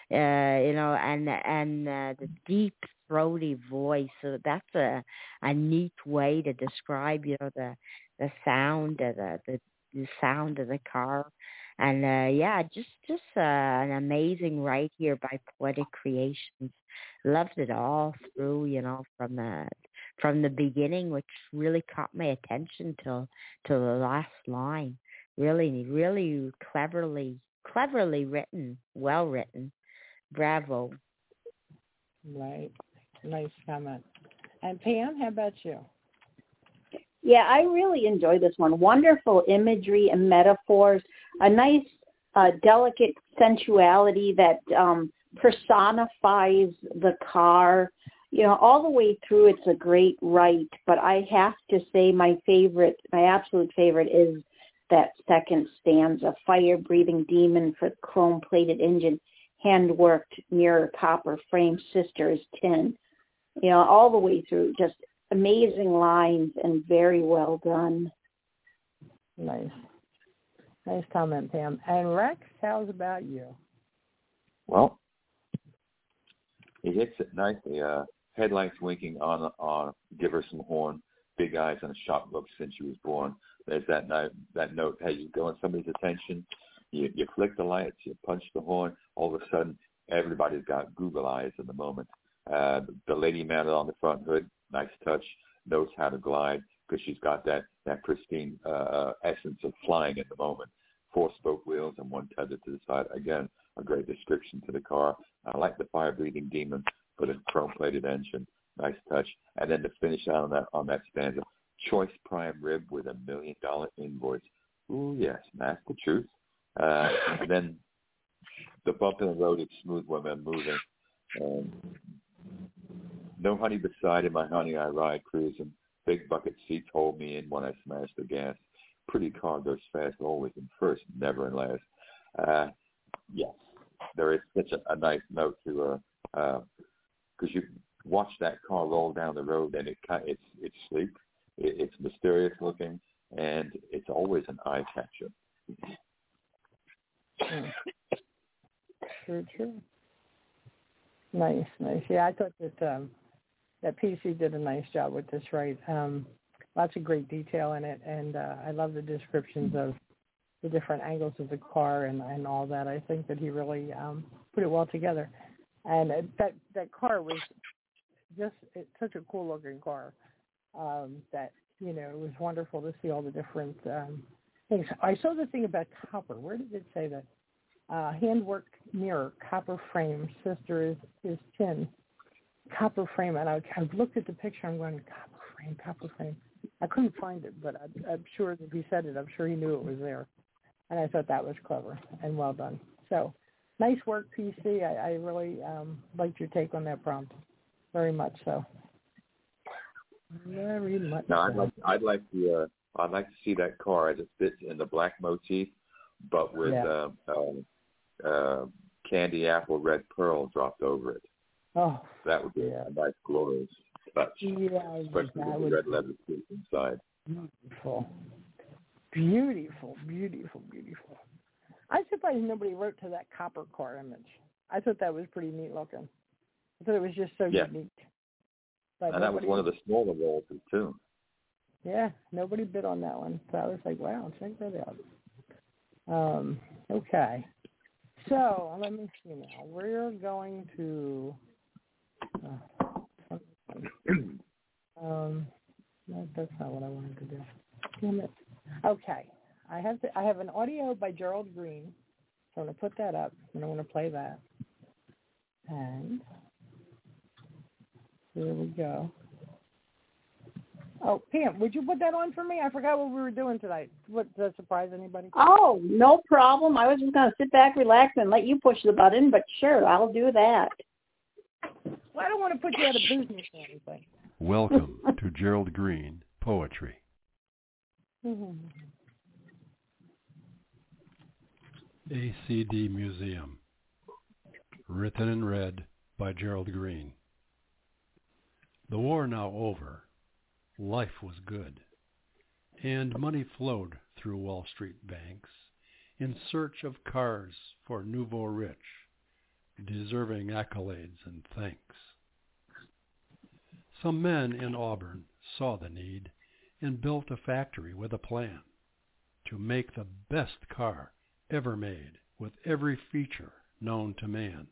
The deep throaty voice. So that's a neat way to describe, the sound of the sound of the car. And just an amazing write here by Poetic Creations. Loved it all through, from the beginning, which really caught my attention till the last line. Really, really cleverly written, well written. Bravo. Right. Nice comment. And Pam, how about you? Yeah, I really enjoyed this one. Wonderful imagery and metaphors, a nice, delicate sensuality that personifies the car. All the way through, it's a great write. But I have to say my absolute favorite is that second stanza, fire-breathing demon for chrome-plated engine, hand-worked mirror copper frame sister is tin. All the way through, just amazing lines and very well done. Nice comment, Pam. And Rex, how's about you? Well, he hits it nicely. Headlights winking on give her some horn, big eyes and a shocked look since she was born. There's that note has you going somebody's attention. You flick the lights, you punch the horn. All of a sudden, everybody's got Google eyes in the moment. The lady mounted on the front hood, nice touch, knows how to glide because she's got that pristine essence of flying at the moment. 4-spoke wheels and one tether to the side. Again, a great description to the car. I like the fire-breathing demon for the chrome-plated engine. Nice touch. And then to finish out on that stanza, choice prime rib with $1 million invoice. Ooh, yes, that's the truth. And then the bump in the road is smooth when I'm moving. No honey beside in my honey I ride cruising. Big bucket seats hold me in when I smash the gas. Pretty car goes fast, always in first, never in last. Yes, there is such a nice note to because you watch that car roll down the road and it's sleek, it's mysterious looking, and it's always an eye catcher. True. Nice. Yeah, I thought that PC did a nice job with this, right? Lots of great detail in it, and I love the descriptions of the different angles of the car and all that. I think that he really put it well together. And that car was it's such a cool looking car that, it was wonderful to see all the different things. I saw the thing about copper. Where did it say that? Hand-worked mirror, copper frame, sister is tin. Copper frame, and I've looked at the picture. I'm going, copper frame. I couldn't find it, but I'm sure if he said it, I'm sure he knew it was there. And I thought that was clever and well done. So, nice work, PC. I really liked your take on that prompt, very much so. Very much. No, I'd like to see that car as it fits in the black motif, but with candy apple red pearl dropped over it. Oh, that would be a nice glorious touch. Yeah, especially with the red leather seat inside. Beautiful. I'm surprised nobody wrote to that copper car image. I thought that was pretty neat looking. I thought it was just so unique. But and that was one of the smaller rolls too. Yeah, nobody bid on that one. So I was like, wow, check that out. Okay. So let me see now. We're going to that's not what I wanted to do. Damn it. Okay. I have an audio by Gerald Green. So I'm going to put that up, and I want to play that. And There we go. Oh, Pam, would you put that on for me? I forgot what we were doing tonight. Does that surprise anybody? Oh, no problem. I was just going to sit back, relax, and let you push the button, but sure, I'll do that. Well, I don't want to put you out of business or anything. Welcome to Gerald Green Poetry. ACD Museum. Written in red by Gerald Green. The war now over, life was good, and money flowed through Wall Street banks in search of cars for nouveau rich, deserving accolades and thanks. Some men in Auburn saw the need and built a factory with a plan to make the best car ever made with every feature known to man.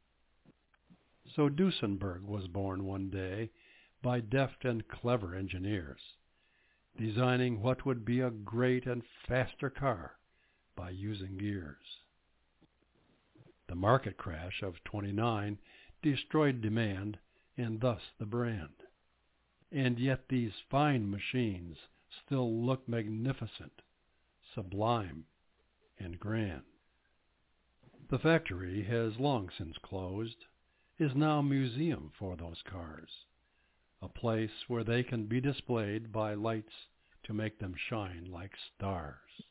So Duesenberg was born one day by deft and clever engineers, designing what would be a great and faster car by using gears. The market crash of '29 destroyed demand and thus the brand. And yet these fine machines still look magnificent, sublime, and grand. The factory has long since closed, is now a museum for those cars, a place where they can be displayed by lights to make them shine like stars.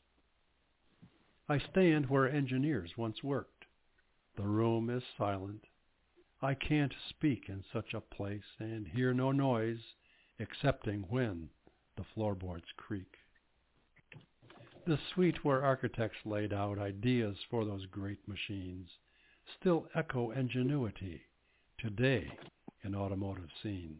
I stand where engineers once worked. The room is silent. I can't speak in such a place and hear no noise excepting when the floorboards creak. The suite where architects laid out ideas for those great machines still echo ingenuity today in automotive scenes.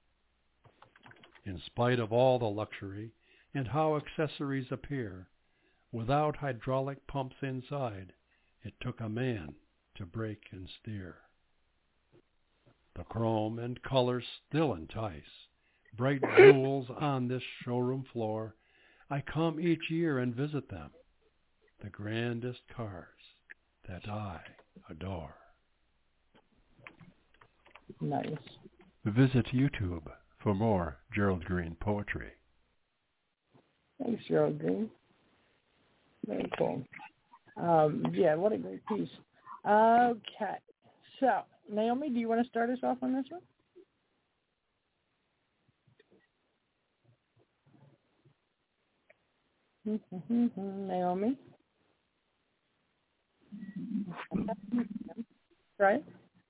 In spite of all the luxury and how accessories appear, without hydraulic pumps inside, it took a man to brake and steer. The chrome and colors still entice, bright jewels on this showroom floor. I come each year and visit them, the grandest cars that I adore. Nice. Visit YouTube for more Gerald Green poetry. Thanks, Gerald Green. Very cool. Yeah, what a great piece. Okay. So, Naomi, do you want to start us off on this one? Naomi? Right?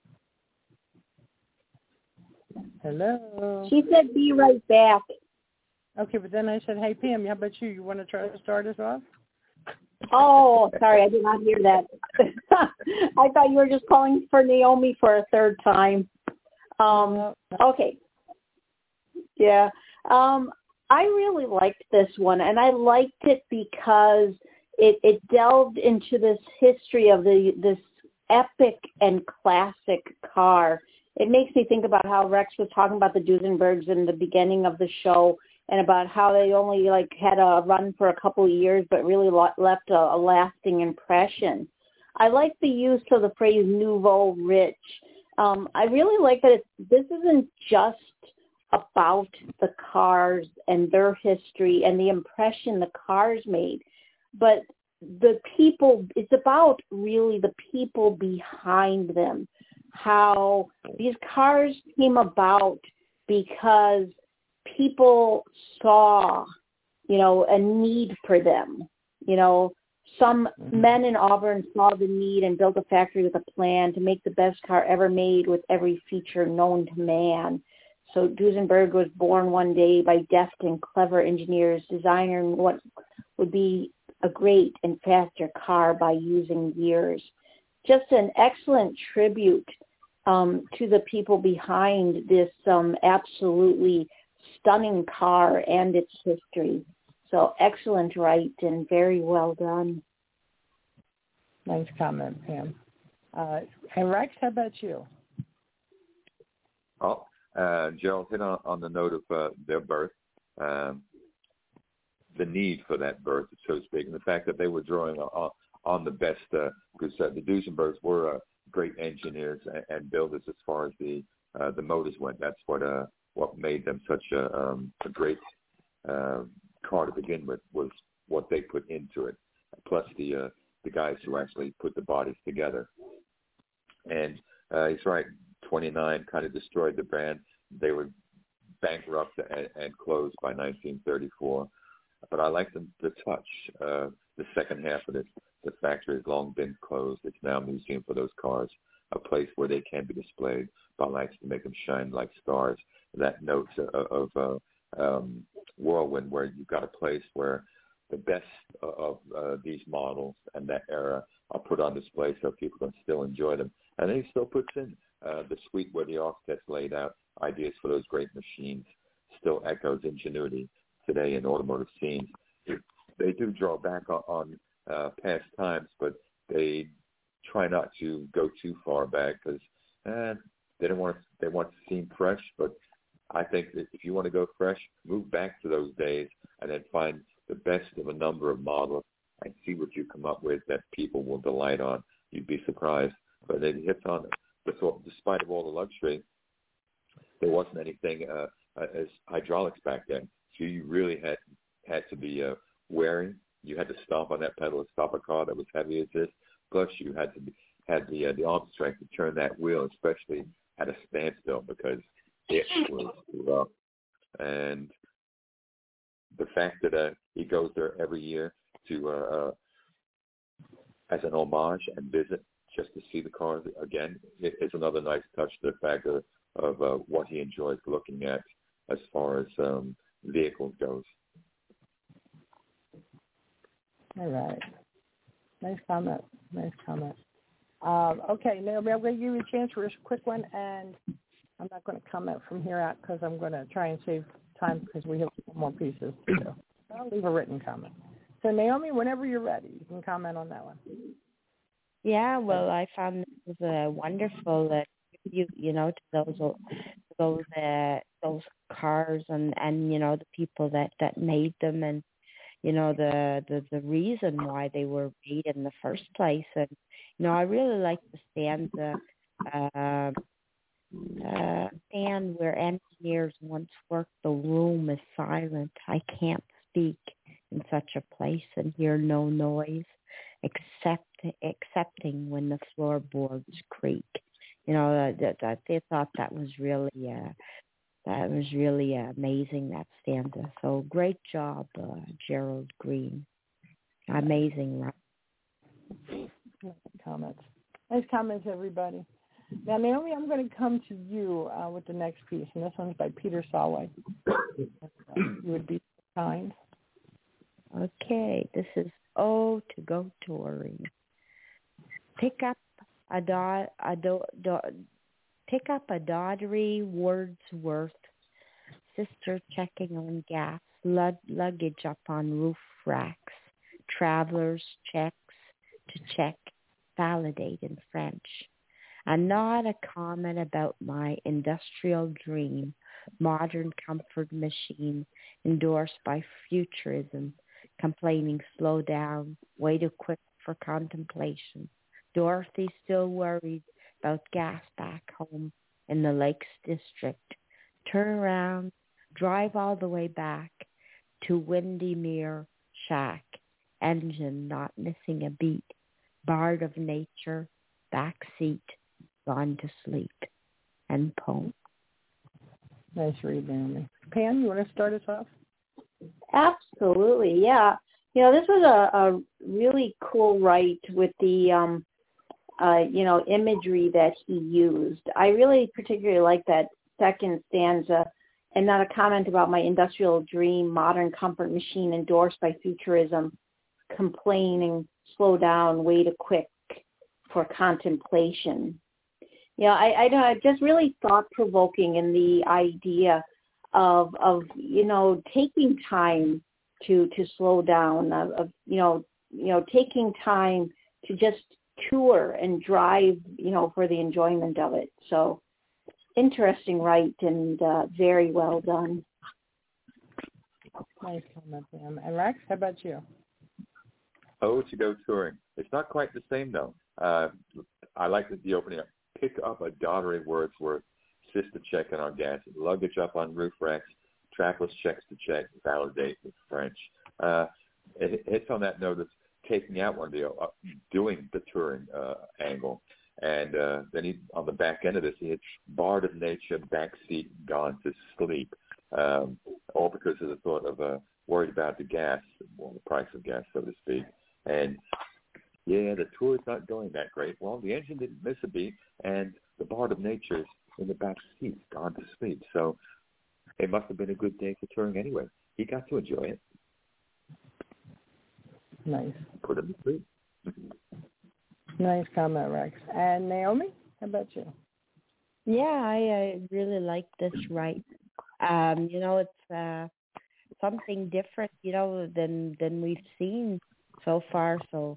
Hello? She said be right back. Okay, but then I said, hey, Pam, how about you? You want to try to start us off? Oh, sorry, I did not hear that. I thought you were just calling for Naomi for a third time. Okay. Yeah. I really liked this one, and I liked it because it delved into this history of this epic and classic car. It makes me think about how Rex was talking about the Duesenbergs in the beginning of the show, and about how they only had a run for a couple of years, but really left a lasting impression. I like the use of the phrase nouveau rich. I really like that this isn't just about the cars and their history and the impression the cars made, but the people, it's about really the people behind them, how these cars came about because people saw, a need for them. Some men in Auburn saw the need and built a factory with a plan to make the best car ever made with every feature known to man. So Duesenberg was born one day by deft and clever engineers, designing what would be a great and faster car by using gears. Just an excellent tribute to the people behind this absolutely stunning car and its history. So excellent write and very well done. Nice comment, Pam. And Rex, how about you? Oh, Gerald hit on the note of their birth, the need for that birth, so to speak, and the fact that they were drawing on the best, because the Duesenbergs were great engineers and builders as far as the the motors went. That's what made them such a great car to begin with, was what they put into it, plus the guys who actually put the bodies together. And he's right, 29 kind of destroyed the brand. They were bankrupt and closed by 1934. But I like the touch. The second half of it, the factory has long been closed. It's now a museum for those cars, a place where they can be displayed by lights to make them shine like stars. That note of Whirlwind, where you've got a place where the best of these models and that era are put on display so people can still enjoy them. And then he still puts in the suite where the architects laid out ideas for those great machines, still echoes ingenuity today in automotive scenes. They do draw back on past times, but they try not to go too far back because they want to seem fresh. But I think that if you want to go fresh, move back to those days and then find the best of a number of models and see what you come up with that people will delight on. You'd be surprised. But it hits on it. But so, despite of all the luxury, there wasn't anything as hydraulics back then. So you really had to be wary. You had to stomp on that pedal to stop a car that was heavy as this. Plus, you had to had the arm strength to turn that wheel, especially at a standstill, because it was rough. And the fact that he goes there every year to as an homage and visit just to see the cars again, it's another nice touch to the fact of what he enjoys looking at as far as vehicles goes. All right. Nice comment. Okay, Naomi, I'm going to give you a chance for a quick one, and I'm not going to comment from here out because I'm going to try and save time because we have more pieces to do. I'll leave a written comment. So, Naomi, whenever you're ready, you can comment on that one. Yeah, well, I found this was wonderful tribute, to those cars and the people that made them, and the reason why they were made in the first place. And I really like the stanza, stand where engineers once worked, the room is silent. I can't speak in such a place and hear no noise excepting when the floorboards creak. They thought that was really amazing, that stanza. So great job, Gerald Green. Amazing, right? Nice comments, everybody. Now, Naomi, I'm going to come to you with the next piece, and this one's by Peter Solway. You would be kind. Okay, this is Oh to Go Touring. Pick up a Daughtry Wordsworth, sister checking on gas, luggage up on roof racks, travelers checks to check, validate in French. And not a comment about my industrial dream, modern comfort machine endorsed by futurism, complaining slow down, way too quick for contemplation. Dorothy still worried about gas back home in the Lakes District. Turn around, drive all the way back to Windermere Shack. Engine not missing a beat. Bard of nature, back seat, gone to sleep. And poem. Nice read, Naomi. Pam, you want to start us off? Absolutely, yeah. This was a really cool write with the imagery that he used. I really particularly like that second stanza, and not a comment about my industrial dream, modern comfort machine endorsed by futurism, complaining, slow down, way too quick for contemplation. I just really thought-provoking in the idea of taking time to slow down, of taking time to just tour and drive, for the enjoyment of it. So interesting write and very well done. Nice comment, Pam. And Rex, how about you? Oh, to Go Touring. It's not quite the same, though. I like the opening up. Pick up a Daughtry Wordsworth, sister checking our gas, luggage up on roof racks, trackless checks to check, validate with French. It's on that note of taking out one deal, doing the touring angle. And then he, on the back end of this, he had Bard of Nature, backseat, gone to sleep, all because of the thought of worried about the gas, well, the price of gas, so to speak. And yeah, the tour's not going that great. Well, the engine didn't miss a beat, and the Bard of Nature's in the back seat, gone to sleep. So it must have been a good day for touring anyway. He got to enjoy it. Nice. Put him to sleep. Nice comment, Rex. And Naomi, how about you? Yeah, I really like this ride. It's something different, than we've seen so far. So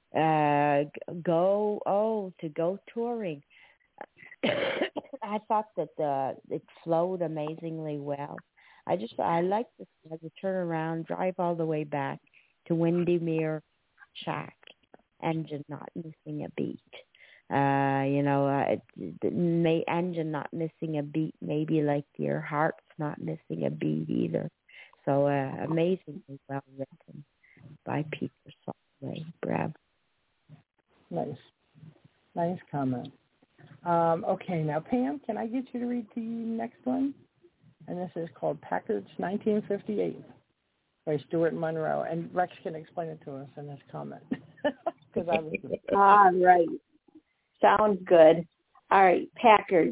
to go touring. I thought that it flowed amazingly well. I like this to turn around, drive all the way back to Windermere Shack, engine not missing a beat. Engine not missing a beat, maybe like your heart's not missing a beat either. So amazingly well written by Peter Solway. Bravo. Nice comment. Okay, now Pam, can I get you to read the next one? And this is called Packard's 1958 by Stuart Monroe. And Rex can explain it to us in his comment. All right. Sounds good. All right, Packard,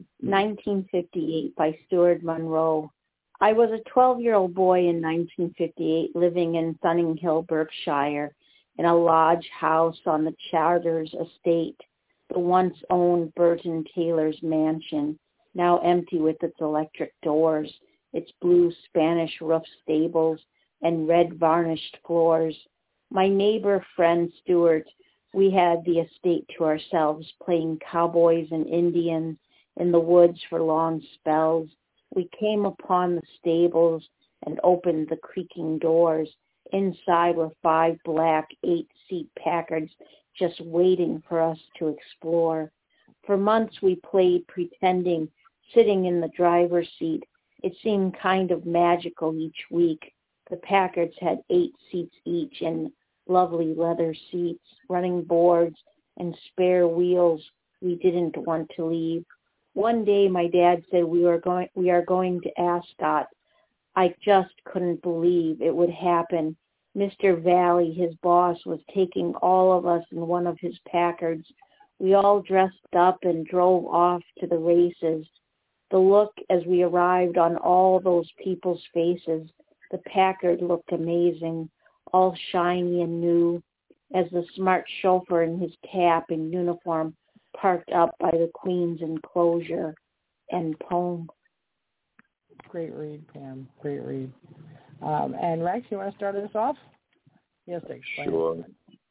1958 by Stuart Monroe. I was a 12-year-old boy in 1958 living in Sunninghill, Berkshire, in a lodge house on the Charters estate, the once owned Burton Taylor's mansion, now empty with its electric doors, its blue Spanish roof stables, and red varnished floors. My neighbor friend Stuart, we had the estate to ourselves, playing cowboys and Indians in the woods for long spells. We came upon the stables and opened the creaking doors. Inside were 5 black 8-seat Packards just waiting for us to explore. For months we played pretending, sitting in the driver's seat. It seemed kind of magical each week. The Packards had 8 seats each and lovely leather seats, running boards, and spare wheels we didn't want to leave. One day my dad said we are going to Ascot. I just couldn't believe it would happen. Mr. Valley, his boss, was taking all of us in one of his Packards. We all dressed up and drove off to the races. The look as we arrived on all those people's faces, the Packard looked amazing, all shiny and new, as the smart chauffeur in his cap and uniform parked up by the Queen's enclosure. And poem. Great read, Pam. Great read. And Rex, you want to start us off? Yes, explain. Sure.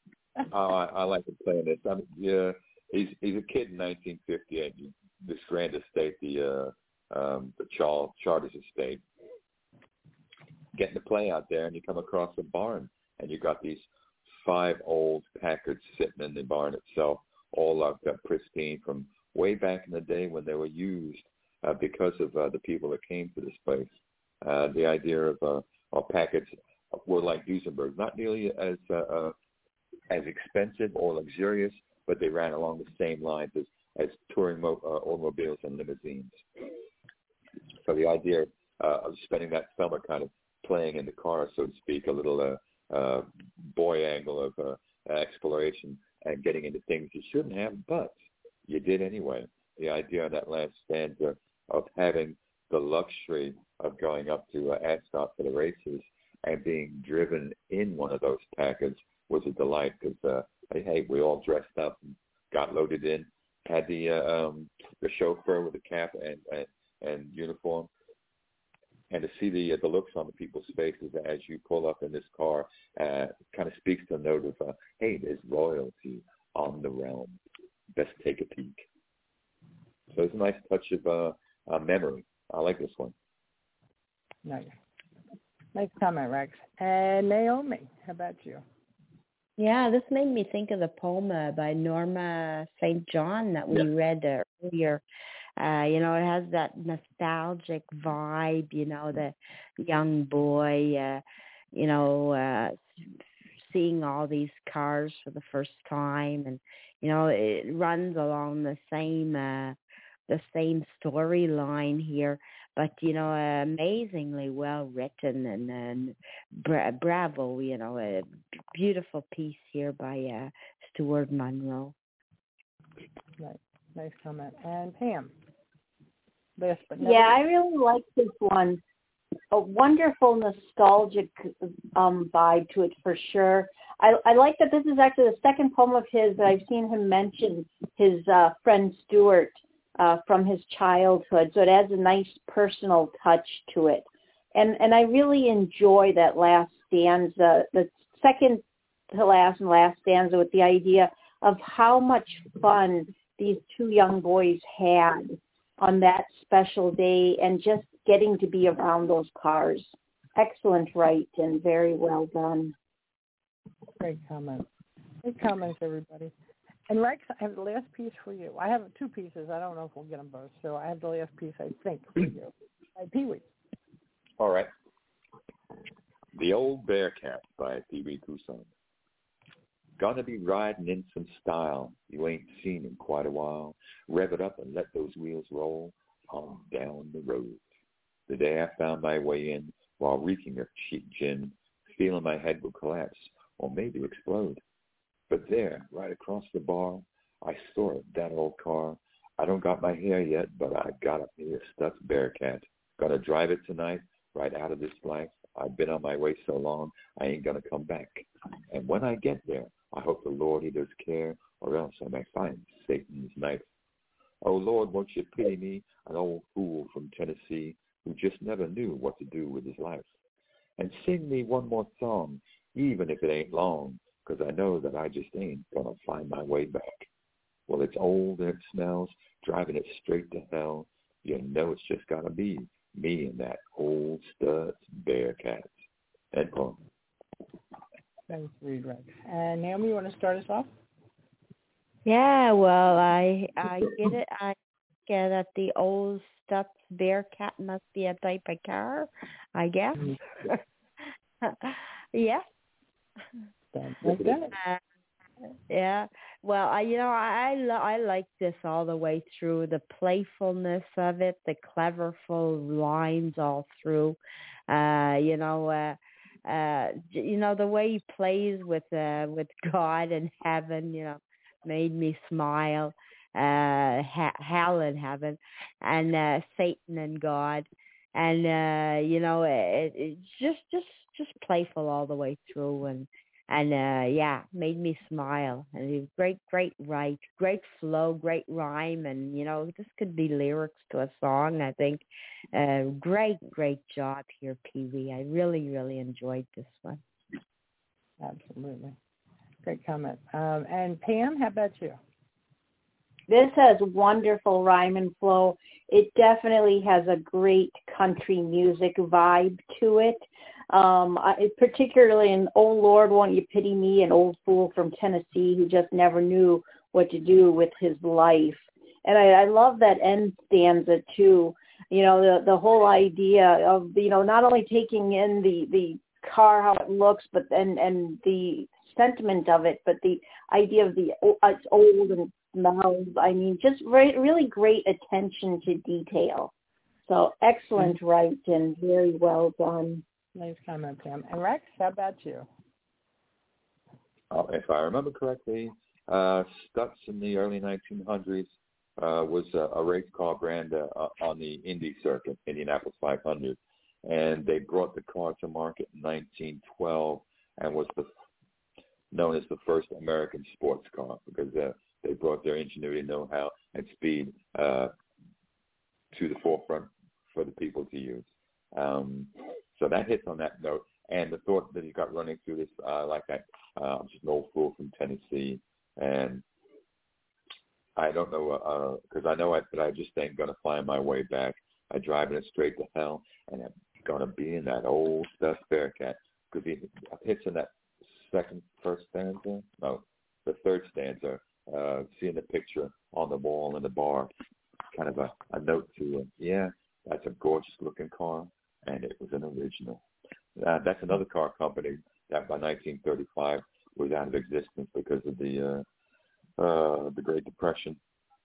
I like to play this. He's a kid in 1958. This grand estate, the Charters estate. Getting to play out there, and you come across a barn, and you got these 5 old Packards sitting in the barn itself, all locked up pristine from way back in the day when they were used because of the people that came to this place. The idea of Packards were like Duesenberg, not nearly as expensive or luxurious, but they ran along the same lines as touring automobiles and limousines. So the idea of spending that summer kind of playing in the car, so to speak, a little boy angle of exploration and getting into things you shouldn't have, but you did anyway. The idea of that last stanza of having the luxury of going up to Ascot for the races and being driven in one of those Packards was a delight because, hey, we all dressed up and got loaded in, had the chauffeur with the cap and uniform, and to see the looks on the people's faces as you pull up in this car kind of speaks to the note of, hey, there's royalty on the realm. Best take a peek. So it's a nice touch of memory. I like this one. Nice. Nice comment, Rex. And Naomi, how about you? Yeah, this made me think of the poem by Norma St. John that we read earlier. it has that nostalgic vibe, the young boy, seeing all these cars for the first time, and it runs along the same storyline here, but amazingly well written, and bravo, a beautiful piece here by Stuart Munro. Right. Nice comment. And Pam. I really like this one. A wonderful nostalgic vibe to it for sure. I like that this is actually the second poem of his that I've seen him mention his friend Stuart from his childhood. So it adds a nice personal touch to it. And I really enjoy that last stanza, the second to last and last stanza, with the idea of how much fun these two young boys had on that special day and just getting to be around those cars. Excellent write and very well done. Great comment. Great comments, everybody. And Rex, I have the last piece for you. I have two pieces. I don't know if we'll get them both. So I have the last piece, I think, for you. Pee-wee. All right. The Old Bearcat by Pee-wee Cousin. Gonna be riding in some style you ain't seen in quite a while. Rev it up and let those wheels roll on down the road. The day I found my way in while reeking of cheap gin, feeling my head would collapse or maybe explode. But there, right across the bar, I saw it, that old car. I don't got my hair yet, but I got up me a stuffed Bearcat. Gonna drive it tonight, right out of this life. I've been on my way so long, I ain't gonna come back. And when I get there, I hope the Lord he does care, or else I may find Satan's knife. Oh, Lord, won't you pity me, an old fool from Tennessee who just never knew what to do with his life. And sing me one more song, even if it ain't long, 'cause I know that I just ain't gonna find my way back. Well, it's old and it smells, driving it straight to hell. You know it's just gotta be me and that old stud Bearcat. End poem. Thanks, Reed Rex. And Naomi, you want to start us off? Yeah, well, I get it. I get that the old stuffed Bearcat must be a type of car, I guess. Yeah. Like that. Yeah. Well, I like this all the way through. The playfulness of it, the cleverful lines all through. The way he plays with God and heaven, made me smile. Hell and heaven, and Satan and God, and it's just playful all the way through, and made me smile. And it was great write, great flow, great rhyme, and this could be lyrics to a song. I think great job here, Pee-wee. I really enjoyed this one. Absolutely, great comment. And Pam, how about you? This has wonderful rhyme and flow. It definitely has a great country music vibe to it. Particularly in "Oh Lord, Won't You Pity Me," an old fool from Tennessee who just never knew what to do with his life. And I love that end stanza too. The whole idea of not only taking in the car, how it looks, but and the sentiment of it, but the idea of it's old and smells. I mean, just really great attention to detail. So excellent write and very well done. Nice comment, Pam. And Rex, how about you? If I remember correctly, Stutz in the early 1900s was a race car brand on the Indy circuit, Indianapolis 500, and they brought the car to market in 1912 and was known as the first American sports car because they brought their ingenuity, know-how, and speed to the forefront for the people to use. So that hits on that note. And the thought that you got running through this, like that, I'm just an old fool from Tennessee. And I don't know, because I know that I just ain't going to find my way back. I'm driving it straight to hell, and I'm going to be in that old stuffed Bearcat. Because it hits in that first stanza? No, the third stanza, seeing the picture on the wall in the bar. kind of a note to that's a gorgeous looking car, and it was an original. That's another car company that by 1935 was out of existence because of the Great Depression.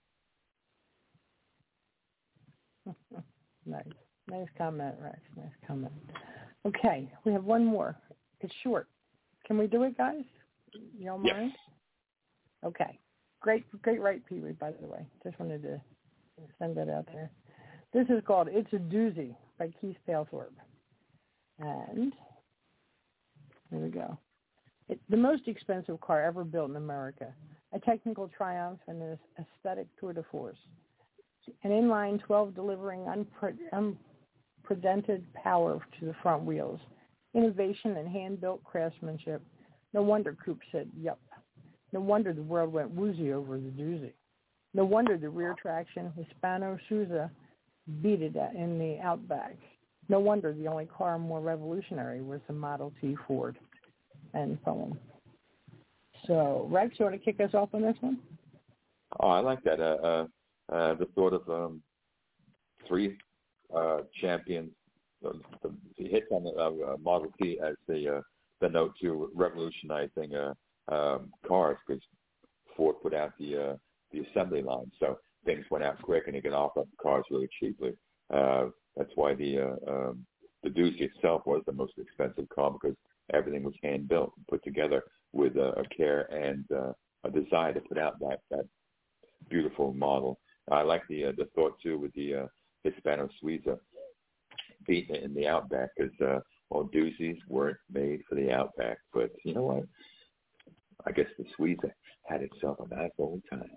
Nice comment, Rex. Nice comment. Okay, we have one more. It's short. Can we do it, guys? You don't mind? Okay. Great right, Pee Wee, by the way. Just wanted to send that out there. This is called It's a Doozy by Keith Palethorpe. And here we go. It's the most expensive car ever built in America. A technical triumph and an aesthetic tour de force. An inline 12 delivering unprecedented power to the front wheels. Innovation and hand-built craftsmanship. No wonder Coop said, yup. No wonder the world went woozy over the doozy. No wonder the rear traction Hispano Suiza beat it in the Outback. No wonder the only car more revolutionary was the Model T Ford. And so on. So, Rex, you want to kick us off on this one? Oh, I like that. The thought of three champions, the hits on the Model T as the note to revolutionizing cars, because Ford put out the assembly line, so things went out quick and you could offer up cars really cheaply. That's why the Doozy itself was the most expensive car, because everything was hand built, put together with a care and a desire to put out that beautiful model. I like the thought too with the Hispano Suiza beating it in the Outback, because Doozys weren't made for the Outback, but you know what? I guess the Suiza had itself a nice old time.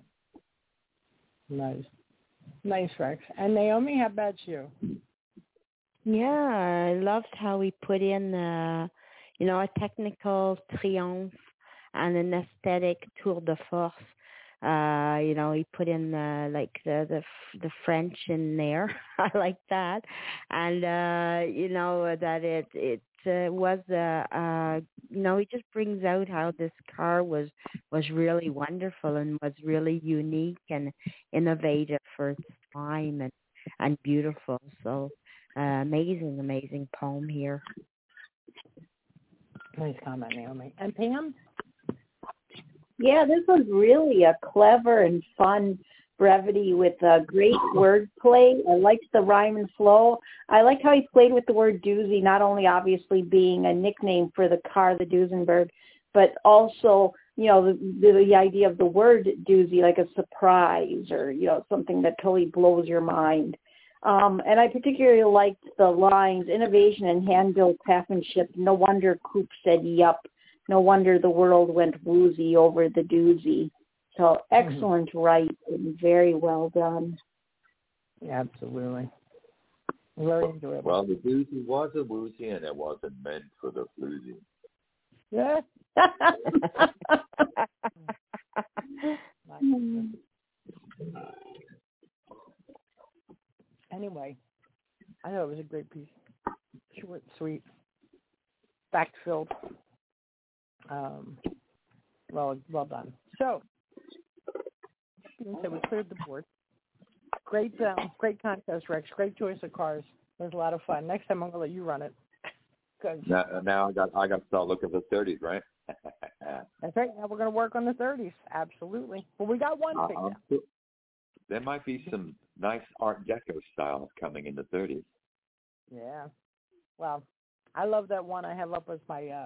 Nice, Rex. And Naomi, how about you? Yeah, I loved how he put in, a technical triumph and an aesthetic tour de force. He put in the French in there. I like that, and that it was he just brings out how this car was really wonderful and was really unique and innovative for its time and beautiful. So amazing poem here. Nice comment, Naomi. And Pam? Yeah, this was really a clever and fun brevity with great wordplay. I liked the rhyme and flow. I liked how he played with the word doozy, not only obviously being a nickname for the car, the Duesenberg, but also, the idea of the word doozy, like a surprise or, something that totally blows your mind. And I particularly liked the lines, innovation and hand-built craftsmanship. No wonder Coop said, yup. No wonder the world went woozy over the doozy. So excellent right and very well done. Yeah, absolutely. Very enjoyable. Well, the doozy was a woozy, and it wasn't meant for the floozy. Yeah. Anyway, I know it was a great piece. Short, sweet, fact-filled. Well done. So we cleared the board. Great contest, Rex. Great choice of cars. It was a lot of fun. Next time I'm gonna let you run it. Now I got to start looking for 30s, right? That's right. Now we're gonna work on the 30s. Absolutely. Well, we got one picked out. There might be some nice Art Deco styles coming in the 30s. Yeah. Well, I love that one I have up as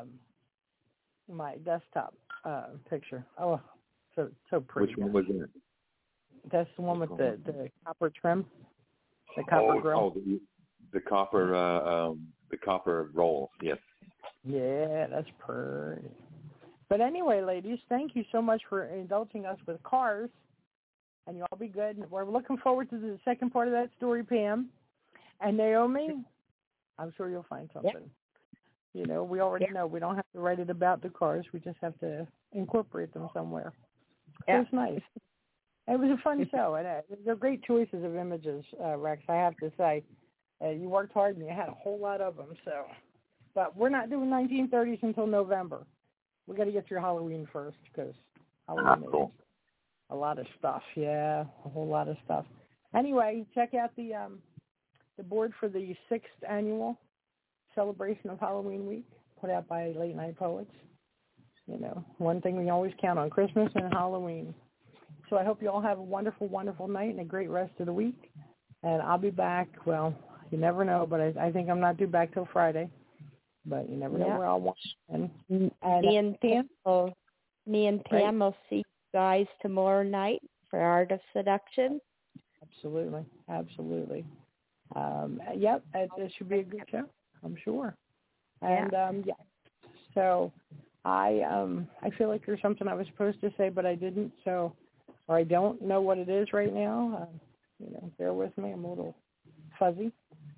my desktop picture. Oh, so pretty. Which one was it? That's the one with the copper trim, the copper grill. Oh, the copper rolls. Yes. Yeah, that's pretty. But anyway, ladies, thank you so much for indulging us with cars, and you all be good. We're looking forward to the second part of that story, Pam. And Naomi, I'm sure you'll find something. Yep. We already know we don't have to write it about the cars. We just have to incorporate them somewhere. Yeah. So it's nice. It was a fun show, and they're great choices of images, Rex, I have to say. You worked hard, and you had a whole lot of them. So, but we're not doing 1930s until November. We got to get through Halloween first, because Halloween is a lot of stuff. Yeah, a whole lot of stuff. Anyway, check out the board for the 6th annual celebration of Halloween week, put out by Late Night Poets. You know, one thing we always count on, Christmas and Halloween. So I hope you all have a wonderful, wonderful night and a great rest of the week. And I'll be back. Well, you never know, but I think I'm not due back till Friday. But you never know where I'll watch. Me and Pam will see you guys tomorrow night for Art of Seduction. Absolutely. Yep, it should be a good show, I'm sure. And so I feel like there's something I was supposed to say, but I didn't. So, or I don't know what it is right now. You know, bear with me. I'm a little fuzzy.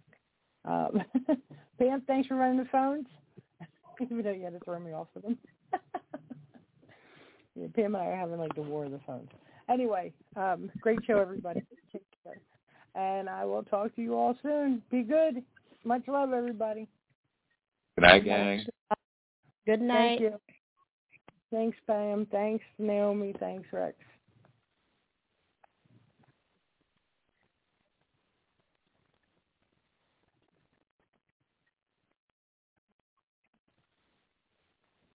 Pam, thanks for running the phones, even though you had to throw me off of them. Yeah, Pam and I are having like the war of the phones. Anyway, great show, everybody. Take care. And I will talk to you all soon. Be good. Much love, everybody. Good night, gang. Good night. Thank you. Thanks, Pam. Thanks, Naomi. Thanks, Rex.